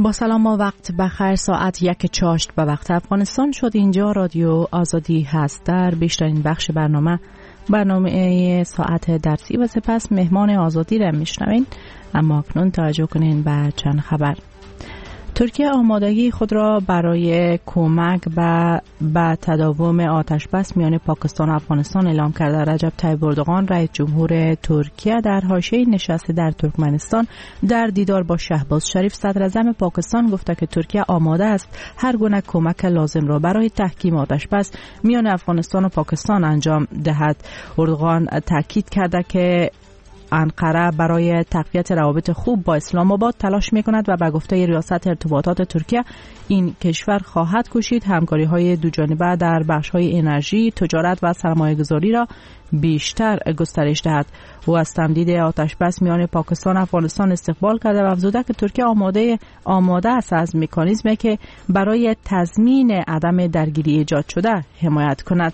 با سلام و وقت بخیر. ساعت 1:04 به وقت افغانستان شد. اینجا رادیو آزادی هست. در بیشترین بخش برنامه ساعت درسی و سپس مهمان آزادی را میشنوین. اما اکنون توجه کنین به چند خبر. ترکیه آمادگی خود را برای کمک به تداوم آتش بس میان پاکستان و افغانستان اعلام کرده. رجب طیب اردوغان رئیس جمهور ترکیه در حاشیه نشست در ترکمنستان در دیدار با شهباز شریف صدر اعظم پاکستان گفته که ترکیه آماده است هر گونه کمک لازم را برای تحکیم آتش بس میان افغانستان و پاکستان انجام دهد. اردوغان تاکید کرده که انقره برای تقویت روابط خوب با اسلام آباد تلاش می‌کند و به گفته ریاست ارتباطات ترکیه این کشور خواهد کوشید همکاری‌های دوجانبه در بخش‌های انرژی، تجارت و سرمایه‌گذاری را بیشتر گسترش دهد. او از تمدید آتش بس میان پاکستان و افغانستان استقبال کرده و افزوده که ترکیه آماده است از مکانیزمی که برای تضمین عدم درگیری ایجاد شده حمایت کند.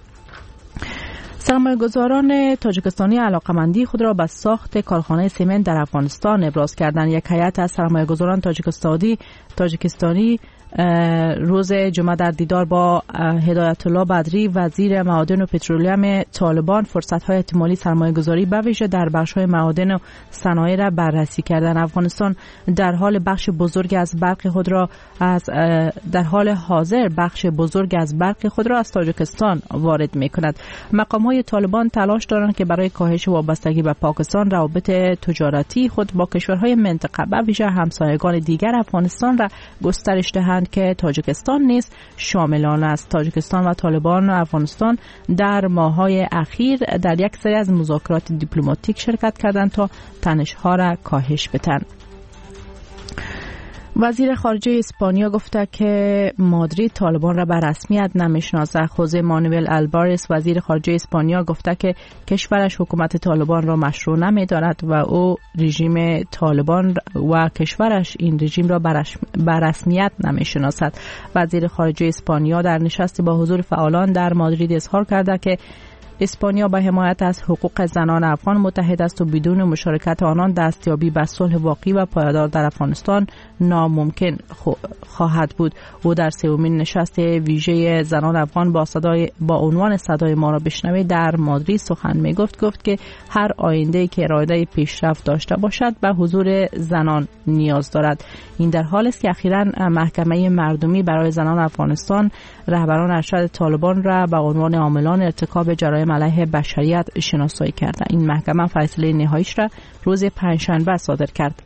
سرمایه‌گذاران تاجیکستانی علاقمندی خود را به ساخت کارخانه سمنت در افغانستان ابراز کردند. یک هیئت از سرمایه‌گذاران تاجیکستانی روز جمعه در دیدار با هدایت الله بدری وزیر معادن و پترولیوم طالبان فرصت‌های احتمالی سرمایه‌گذاری به ویژه در بخش‌های معادن و صنایع را بررسی کردند. افغانستان در حال بخش بزرگ از برق خود را از تاجیکستان وارد می‌کند. مقام‌های طالبان تلاش دارند که برای کاهش وابستگی به پاکستان روابط تجارتی خود با کشورهای منطقه به ویژه همسایگان دیگر افغانستان را گسترش دهند که تاجیکستان نیز شامل آن است. تاجیکستان و طالبان و افغانستان در ماه‌های اخیر در یک سری از مذاکرات دیپلماتیک شرکت کردند تا تنش‌ها را کاهش بدهند. وزیر خارجه اسپانیا گفته که مادرید طالبان را به رسمیت نمیشناسد. خوزه مانوئل آلوارز وزیر خارجه اسپانیا گفته که کشورش حکومت طالبان را مشروع نمی‌داند و او رژیم طالبان و کشورش این رژیم را به رسمیت نمیشناسد. وزیر خارجه اسپانیا در نشستی با حضور فعالان در مادرید اظهار کرده که اسپانیا به حمایت از حقوق زنان افغان متحد است و بدون مشارکت آنان دستیابی به صلح واقعی و پایدار در افغانستان ناممکن خواهد بود. او در سومین نشست ویژه زنان افغان با عنوان صدای ما را بشنوید در مادرید سخن گفت که هر آینده‌ای که اراده پیشرفت داشته باشد به حضور زنان نیاز دارد. این در حالی است که اخیراً محکمه مردمی برای زنان افغانستان رهبران ارشد طالبان را به عنوان عاملان ارتکاب جرایم علیه بشریت شناسایی کرده. این محکمه فیصله نهاییش را روز پنجشنبه صادر کرد.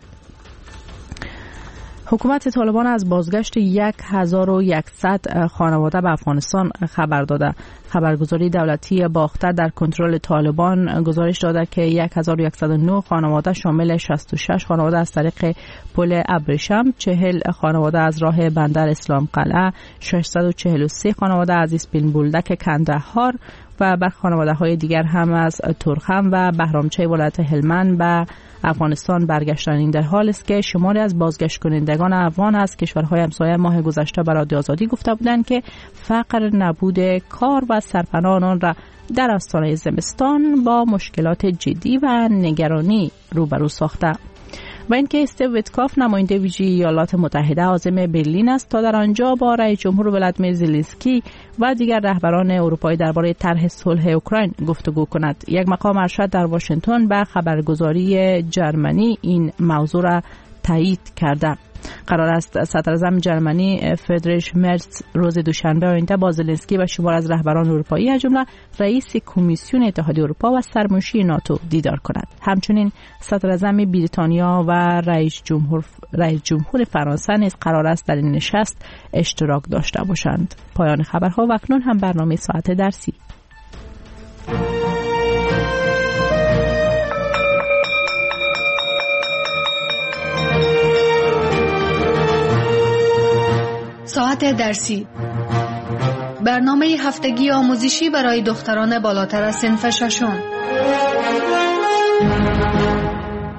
حکومت طالبان از بازگشت 1100 خانواده به افغانستان خبر داده. خبرگزاری دولتی باخته در کنترل طالبان گزارش داده که 1109 خانواده شامل 66 خانواده از طریق پل ابریشم، 40 خانواده از راه بندر اسلام قلعه، 643 خانواده از اسپین بولدک کندهار و برخی خانواده‌های دیگر هم از ترخم و بهرامچه ولایت هلمند به افغانستان برگشتند. این در حالی است که شماری از بازگشت کنندگان افغان از کشورهای همسایه ماه گذشته به رادیو آزادی گفته بودند که فقر، نبود کار و سرپناه آنان را در آستانه زمستان با مشکلات جدی و نگرانی روبرو ساخته. و اینکه استیو ویتکاف نماینده ویژه ایالات متحده عازم برلین است تا در آنجا با رئیس جمهور ولادیمیر زلنسکی و دیگر رهبران اروپایی درباره طرح صلح اوکراین گفتگو کند. یک مقام ارشد در واشنگتن به خبرگزاری جرمنی این موضوع را تایید کرده. قرار است صدراعظم جرمنی فریدریش مرز روز دوشنبه آینده با زلنسکی و شمار از رهبران اروپایی از جمله رئیس کمیسیون اتحادیه اروپا و سرمنشی ناتو دیدار کند. همچنین صدراعظم بریتانیا و رئیس جمهور فرانسه نیز قرار است در این نشست اشتراک داشته باشند. پایان خبرها و اکنون هم برنامه ساعت درسی. ساعت درسی، برنامه هفتگی آموزشی برای دختران بالاتر از صنف ششم.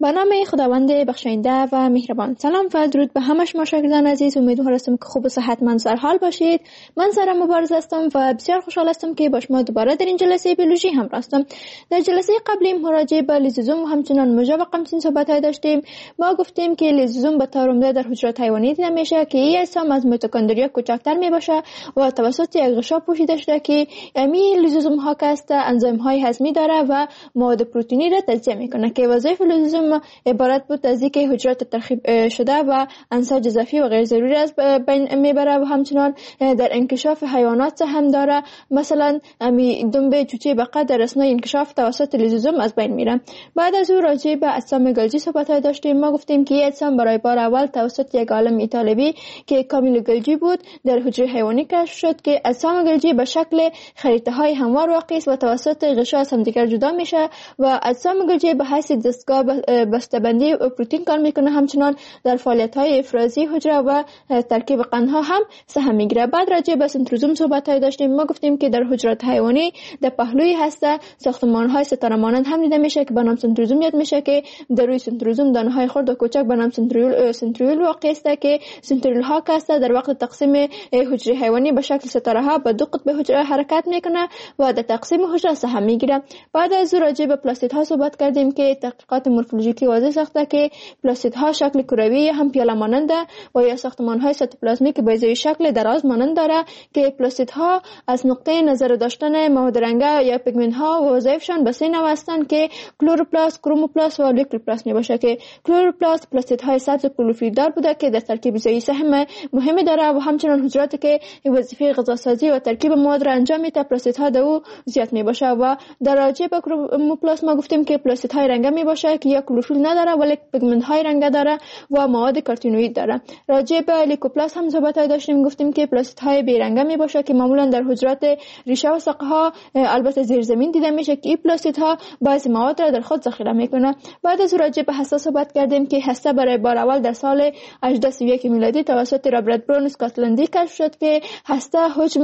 به نام خداوند بخشاینده و مهربان. سلام و درود به همه شما شاگردان عزیز. امیدوار هستم که خوب و صحتمند در حال باشید. من سارا مبارز هستم و بسیار خوشحال هستم که با شما دوباره در این جلسه بیولوژی همراه هستم. در جلسه قبلی مراجعه به لیزوزوم و همچنان مژه و قمچین صحبت داشتیم. ما گفتیم که لیزوزوم به طور عمده در حجرات حیوانی دیده میشه که این اجسام از میتوکندریا کوچکتر میباشه و توسط یک غشا پوشیده شده که این لیزوزوم ها که است انزیم های هضمی داره و مواد پروتئینی را تجزیه میکنه که وظایف لیزوزوم عبارت بود از اینکه حجرات ترکیب شده و انساج اضافی و غیر ضروری از بین میبره و همچنان در انکشاف حیوانات هم داره. مثلا دنبه چوچه بقا در اثنای انکشاف توسط لیزوزوم از بین میره. بعد از او راجع به اجسام گلجی صحبت داشتیم. ما گفتیم که این اجسام برای بار اول توسط یک عالم ایتالوی که کامیلو گلجی بود در حجره حیوانی کشف شد که اجسام گلجی به شکل خریطه های هموار واقع است و توسط غشا از همدیگر جدا میشه و اجسام گلجی به حیث دستگاه بسته‌بندی پروتئین کار میکنه. همچنان در فعالیت های افرازی حجره و ترکیب قندها هم سهم میگیره. بعد راجع به سنتروزوم صحبت داشتیم. ما گفتیم که در حجرات حیوانی در پهلوی هسته ساختمان های ستاره مانند هم دیده میشه که به نام سنتروزوم یاد میشه که در روی سنتروزوم دانه های خرد و کوچک به نام سنتریول واقع است که سنتریول ها که در وقت تقسیم حجره حیوانی به شکل ستاره ها به دو قطب حجره حرکت میکنه و در تقسیم حجره سهم میگیره. بعد از راجع به پلاستید ها صحبت کردیم که تحقیقات مورفولوژیکی واضح ساخته که پلاستید ها شکل کروی هم پیاله مانند و یا ساختمان های سایتوپلازمیک به شکل دراز مانند داره که پلاستید ها از نقطه نظر داشتن مواد رنگه یا پیگمنت ها و وظایفشان به سه نوع هستند که کلوروپلاست، کروموپلاست و لیوکوپلاست میباشه که کلوروپلاست پلاستید های سبز کلوروفیل دار بوده که در ترکیب غذایی سهم مهمی داره و همچنان حجراتی که وظیفه غذاسازی و ترکیب مواد را انجام میده پلاستید ها دو زیاد میباشه. و در راجع به کروموپلاست ما گفتیم که پلاستید های رنگه میباشه که یا کلوروفیل نداره ولی پیگمنت های رنگه داره و مواد کارتینوئید داره. راجع به لیوکوپلاست هم صحبت داشتیم. گفتیم که پلاستید های بی رنگه میباشه که معمولا در حجرات ریشه و ساقه ها البته زیر زمین دیده میشه که این پلاستید ها بعضی مواد را در خود ذخیره میکنه. بعد از راجع به هسته صحبت کردیم که هسته برای بار اول در سال 1831 میلادی توسط رابرت برون اسکاتلندی کشف شد که هسته حجم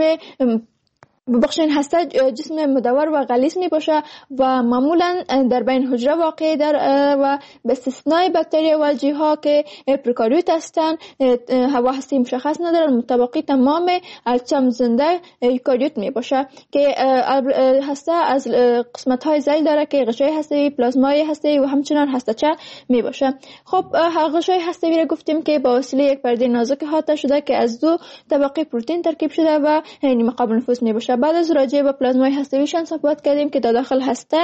هسته جسم مدور و غلیظ می باشه و معمولا در بین حجره واقع در و به استثنای باکتریا و الژی ها که پروکاریوت هستند هوا هسته مشخص ندارن مطابقی تمام اجسام زنده یوکاریوت می باشه که هسته از قسمت های ذیل داره که غشای هسته‌ای، پلازمای هسته‌ای و همچنان هسته‌چه می باشه. خب غشای هسته‌ای را گفتیم که با وسیله یک پرده نازک احاطه شده که از دو طبقه پروتئین ترکیب شده و نیمه قابل نفوذ می باشه. بعد از راجع به پلازمای هسته‌ایشان صحبت کردیم که در داخل هسته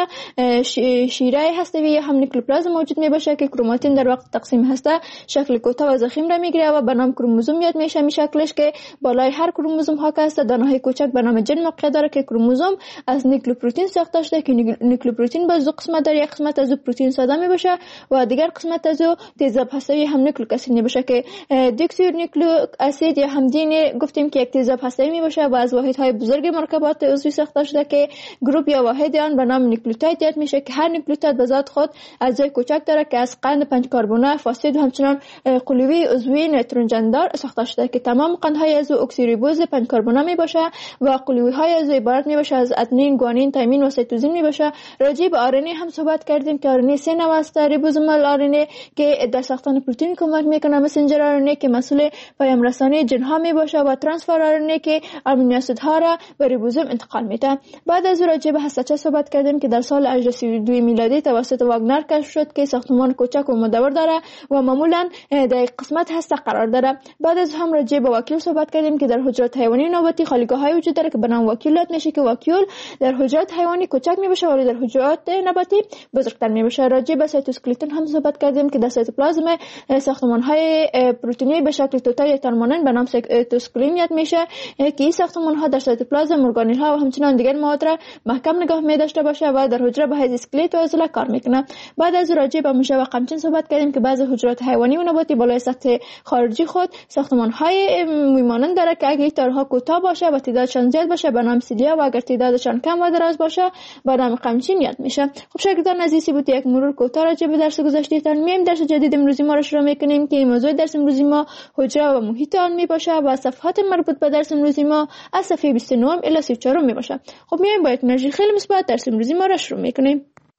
شیره هسته‌ای یا هم نیکلوپلازم موجود می باشه که کروماتین در وقت تقسیم هسته شکل کوتاه و ضخیم را میگیره و به نام کروموزوم یاد میشه. می شکلش که بالای هر کروموزوم ها که است دانه‌های کوچک به نام جن موقع داره که کروموزوم از نیکلوپروتین ساخته شده که نیکلوپروتین با دو قسمت داره. یک قسمت از پروتئین ساده می باشه و دیگر قسمت از تیزاب هسته‌ای هم نیکلیک اسید می باشه که دیوکسیریبونیک اسید یا هم دین گفتیم که یک تیزاب هسته‌ای می باشه و از واحدهای بزرگ مرکبات عضوی ساخته شده که گروپ یا واحد آن به نام نیوکلیوتاید یاد میشه که هر نیوکلیوتاید به ذات خود اجزای کوچک داره که از قند 5 کربونه فاسفید و همچنان قلوی عضوی نیتروژن دار ساخته شده که تمام قندهای از اکسیریبوز 5 کربونه می باشه و قلوی های از عبارت می باشه از ادنین، گوانین، تایمین و سیتوزین می باشه. راجع به آرنی هم صحبت کردیم که آرنی سه نوع است: ریبوزومال آرنی که در ساختن پروتئین کمک میکنه، مسنجر آرنی که مسئول پیام رسانی جن ها می باشه و ترانسفر آرنی که آمینو اسید ها را به ریبوزوم انتقال میده. بعد از راجع به هسته‌چه صحبت کردیم که در سال 1832 میلادی توسط واگنر کشف شد که ساختمان کوچک و مدور داره و معمولا در قسمت هسته قرار داره. بعد از هم راجع به واکیول صحبت کردیم که در حجرات حیوانی نوبتی خالیگاه‌های وجود داره که به نام واکیول یاد میشه که واکیول در حجرات حیوانی کوچک میباشه ولی در حجرات نباتی بزرگتر میباشه. راجع به سایتوسکلتون هم صحبت کردیم که در سایتوپلازم ساختمان‌های پروتئینی به شکل توتای ترمانن به نام سایتوسکلین یاد میشه که این ساختمان‌ها در سایتوپلازم ارگانیل ها و همچنان دیگر مواد را محکم نگاه می داشته باشه و در حجره به حیث اسکلت و عضله کار میکنه. بعد از راجع به مژه و قمچین صحبت کردیم که بعضی حجرات حیوانی و نباتی بالای سطح خارجی خود ساختمان های میمانند داره که اگه تارها کوتاه باشه و تعدادشان زیاد باشه به نام سیلیا و اگر تعدادشان کم و دراز باشه به نام قمچین یاد میشه. خب شاگردان عزیزی بود یک مرور کوتاه راجع به درس گذشتهتان. میایم درس جدید امروزی ما را شروع میکنیم که موضوع درس امروزی ما حجره و محیط آن میباشه و صفحات مربوط به درس امروزی ما از صفحه 29 الی 34 میباشه. خب میایم با یک انرژی خیلی مثبت درس امروزی ما را شروع میکنیم.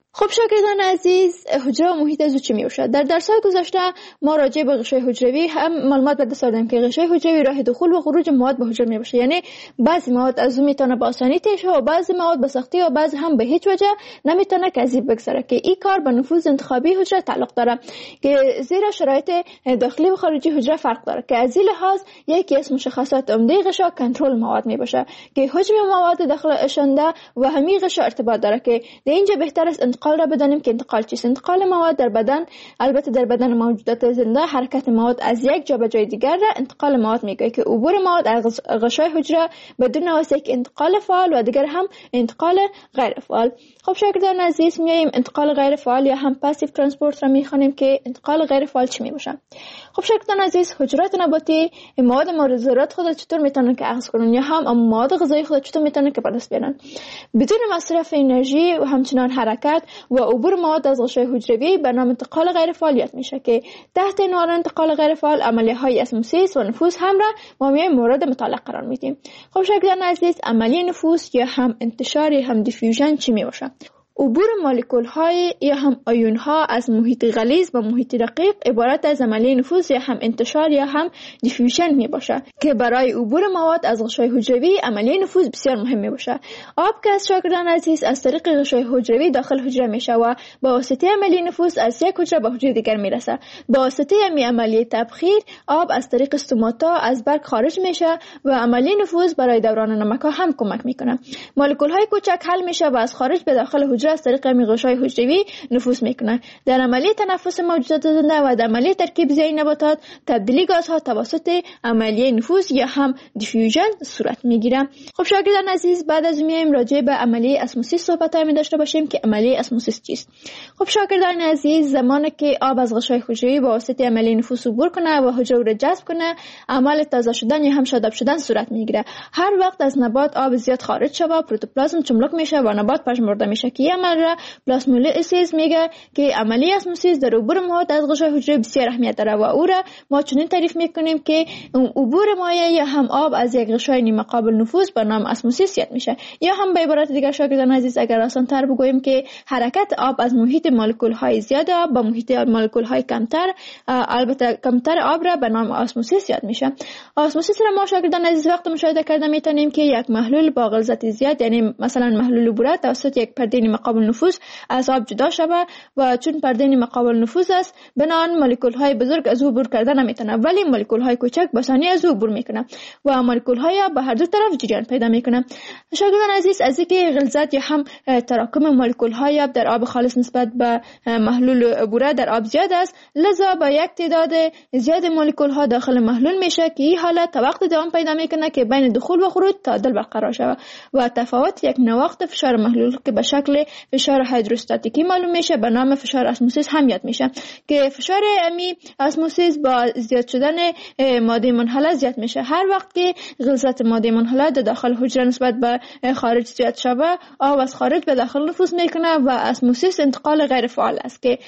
خب شاگردان عزیز، حجره و محیط زو چی میشه؟ در درس‌های گذشته ما راجع به غشای حجروی هم معلومات به دست آوردیم که غشای حجروی راه دخول و خروج مواد به حجره میشه. یعنی بعضی مواد از اون میتونه با آسانی تیر شه و بعضی مواد به سختی و بعضی هم به هیچ وجه نمیتونه که از این بگذره، که این کار به نفوذ انتخابی حجره تعلق داره که زیرا شرایط داخلی و خارجی حجره فرق داره، که از این لحاظ یکی از مشخصات عمده غشا کنترل مواد میباشه که حجم مواد داخل اشنده و همین غشا ارتباط داره. که در اینجا بهتر است انتقال را بدانیم که انتقال چیست. انتقال مواد در بدن، البته در بدن موجودات زنده، حرکت مواد از یک جا به جای دیگر را انتقال مواد میگه، که عبور مواد از غشای حجره بدون واسطه یک انتقال فعال و دیگر هم انتقال غیر فعال. خب شاگردان عزیز، میایم انتقال غیر فعال یا هم پاسیو ترانسپورت را میخوانیم که انتقال غیر فعال چی میباشه. خب شاگردان عزیز، حجرات نباتی مواد مورد ضرورت خود چطور میتونن که اخذ کنن یا هم مواد غذایی خود چطور میتونن که به دست بیارن بدون مصرف انرژی و همچنان حرکت و عبور مواد از غشای حجروی به نام انتقال غیر فعالیت میشه، که تحت عنوان انتقال غیر فعال عملیه‌های اسموسیس و نفوذ هم را ما مورد مطالعه قرار میدیم. خب شاگردان عزیز، عملیه نفوذ یا هم انتشار یا هم دیفیوژن چی میباشه؟ عبور مولکول های یا هم آیون ها از محیط غلیظ به محیط رقیق عبارت از عملیه نفوذ یا هم انتشار یا هم دیفیوژن می باشه، که برای عبور مواد از غشای حجروی عملیه نفوذ بسیار مهم می باشه. آب که از شاگردان عزیز از طریق غشای حجروی داخل حجره میشه و با واسطه عملیه نفوذ از یک حجره به حجره دیگر میرسه. با واسطه عملیه تبخیر آب از طریق استوماتا از برگ خارج میشه و عملیه نفوذ برای دوران نمک ها هم کمک میکنه. مولکول های کوچک حل میشه و از خارج به داخل حجره از طریق غشای حجروی نفوذ میکنه. در عملیه تنفس موجودات زنده و در عملیه ترکیب زیای نباتات تبدیلی گازها توسط عملیه نفوذ یا هم دیفیوژن صورت میگیره. خب شاگردان عزیز، بعد از میایم راجع به عملیه اسموسیس صحبت داشته باشیم که عملیه اسموسیس چیست. خب شاگردان عزیز، زمانی که آب از غشای حجروی با واسطه عملیه نفوذ عبور کنه و حجره را جذب کنه، عمل تازه شدن یا هم شاداب شدن صورت میگیره. هر وقت از نبات آب زیاد خارج شود، پروتوپلازم چملک میشه و نبات پژمرده میشه، که عمل را پلاسمولیسیس میگه، که عملیه اسموسیس در عبور مواد از غشای حجره بسیار اهمیت داره و او را ما چنین تعریف میکنیم که عبور مایع یا هم آب از یک غشای نیمه قابل نفوذ به نام اسموسیس یاد میشه. یا هم به عبارت دیگر شاگردان عزیز، اگر آسان تر بگوییم که حرکت آب از محیط مولکول های زیاد آب به محیط مولکول های کمتر، البته کمتر آب را به نام اسموسیس یاد میشه. اسموسیس را ما شاگردان عزیز وقت مشاهده کرده میتونیم که یک محلول با غلظت زیاد، یعنی مثلا محلول بوره، توسط یک پرده نیمه قابل نفوذ از آب جدا شود و چون پرده نیمه قابل نفوذ است، بنابراین مولکول های بزرگ از او عبور کردن نمیتونه، ولی مولکول های کوچک به آسانی از او عبور میکنه و مولکول های به هر دو طرف جریان پیدا میکنه. شاگردان عزیز، از اینکه غلظت یا هم تراکم مولکول های آب در آب خالص نسبت به محلول بوره در آب زیاد است، لذا با یک تعداد زیاد مولکول ها داخل محلول میشه که این حالت تا وقت دوام پیدا میکنه که بین دخول و خروج تعادل برقرار شود و تفاوت یک نواقص فشار محلول که به شکل فشار هیدروستاتیکی معلوم میشه به نام فشار اسموسیس هم یاد میشه، که فشار امی اسموسیس با زیاد شدن ماده منحله زیاد میشه. هر وقت که غلظت ماده منحله در داخل حجره نسبت به خارج زیاد شوه، آب از خارج به داخل نفوذ میکنه و اسموسیس انتقال غیر فعال است، که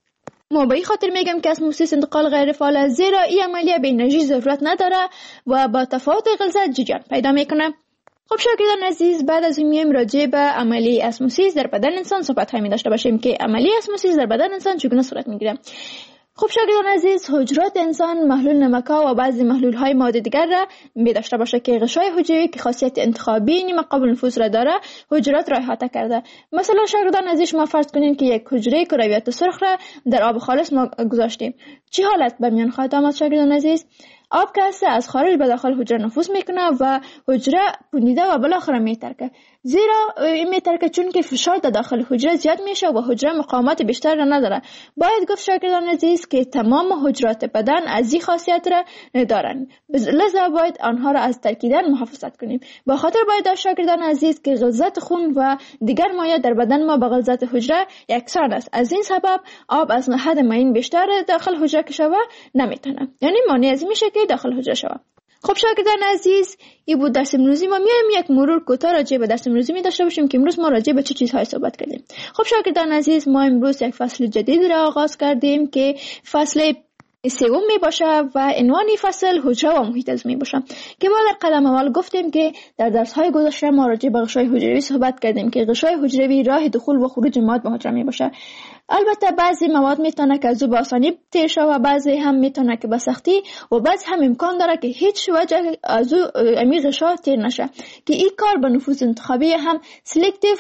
ما به این خاطر میگم که اسموسیس انتقال غیر فعال است، زیرا این عملیه به انرژی ضرورت نداره و با تفاوت غلظت جریان پیدا میکنه. خب شاگردان عزیز، بعد از این میایم راجع به عملیه اسموسیس در بدن انسان صحبت هایی داشته باشیم که عملیه اسموسیس در بدن انسان چگونه صورت میگیره. خب شاگردان عزیز، حجرات انسان محلول نمک‌ها و بعضی محلول‌های مواد دیگر را می داشته باشه که غشای حجروی که خاصیت انتخابی نیمه قابل نفوذ را داره، حجرات را احاطه کرده. مثلا شاگردان عزیز، ما فرض کنیم که یک حجره کرویات سرخ را در آب خالص ما گذاشتیم. چه حالت به میان خواهد آمد شاگردان عزیز؟ آب که از خارج به داخل حجره نفوذ میکنه و حجره پوندیده و بالاخره میترکه، زیرا این میترکه چون که فشار در داخل حجره زیاد میشه و حجره مقاومت بیشتر را نداره. باید گفت شاگردان عزیز که تمام حجرات بدن از این خاصیت را دارن، لذا باید آنها را از ترکیدن محافظت کنیم. با خاطر باید شاگردان عزیز که غلظت خون و دیگر مایع در بدن ما با غلظت حجره یکسان است. از این سبب آب از حد معین بیشتر داخل حجره که شوه نمیتونه، یعنی مانع از میشه که داخل حجره شوه. خب شاگردان عزیز، این بود درس امروزی ما. میایم یک مرور کوتاه راجع به درس امروزی می داشته باشیم که امروز ما راجع به چه چیزهای صحبت کردیم. خب شاگردان عزیز، ما امروز یک فصل جدید را آغاز کردیم که فصل سوم می باشه و عنوان فصل حجره و محیط عضوی می باشه که ما در قدم اول گفتیم که در درس های گذشته ما راجع به غشای حجروی صحبت کردیم که غشای حجروی راه دخول و خروج مواد به حجره می باشه. البته بعضی مواد میتونه که از او به آسانی تیر شه و بعضی هم میتونه که به سختی و بعض هم امکان داره که هیچ وجه از او امی غشا تیر نشه که این کار به نفوذ انتخابی هم سلکتیو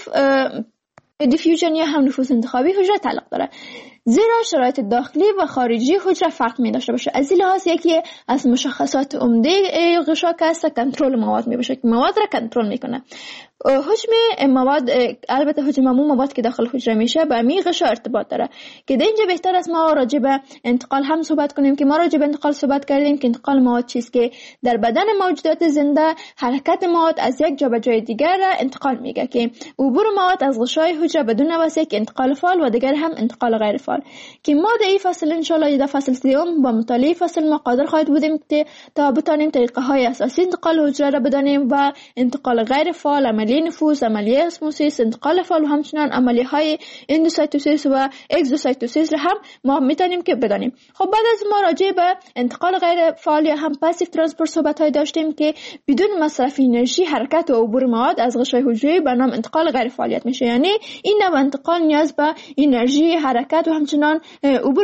دیفیوژن یا هم نفوذ انتخابی حجره تعلق داره، زیرا شرایط داخلی و خارجی حجره فرق می داشته باشه. از این لحاظ یکی از مشخصات عمده غشا که است کنترل مواد می باشه که مواد را کنترل میکنه. حجم مواد، البته حجم عموم مواد که داخل حجره میشه به می غشا ارتباط داره که در اینجا بهتر است ما راجع به انتقال هم صحبت کنیم که ما راجع به انتقال صحبت کردیم که انتقال مواد چیست که در بدن موجودات زنده حرکت مواد از یک جا به جای دیگر را انتقال میگه که عبور مواد از غشای حجره بدون واسطه که انتقال فعال و دیگر هم انتقال غیر فعال که ما در این فصل ان شاء الله در فصل سوم با مطالعه فصل ما قادر خواهد بودیم تا بتانیم طریقه های اساسی انتقال حجره را بدانیم و انتقال غیر فعال، عملیه نفوذ، عملیه اسموسیس، انتقال فعال و همچنین عملیه های اندوسایتوسیس و اگزوسایتوسیس را هم ما میتونیم که بدانیم. خب بعد از ما راجع به انتقال غیر فعال یا هم پاسیو ترانسپورت صحبت های داشتیم که بدون مصرف انرژی حرکت و عبور مواد از غشای حجره به نام انتقال غیر فعالیت میشه، یعنی این نوع انتقال نیاز به انرژی حرکت و همچنان عبور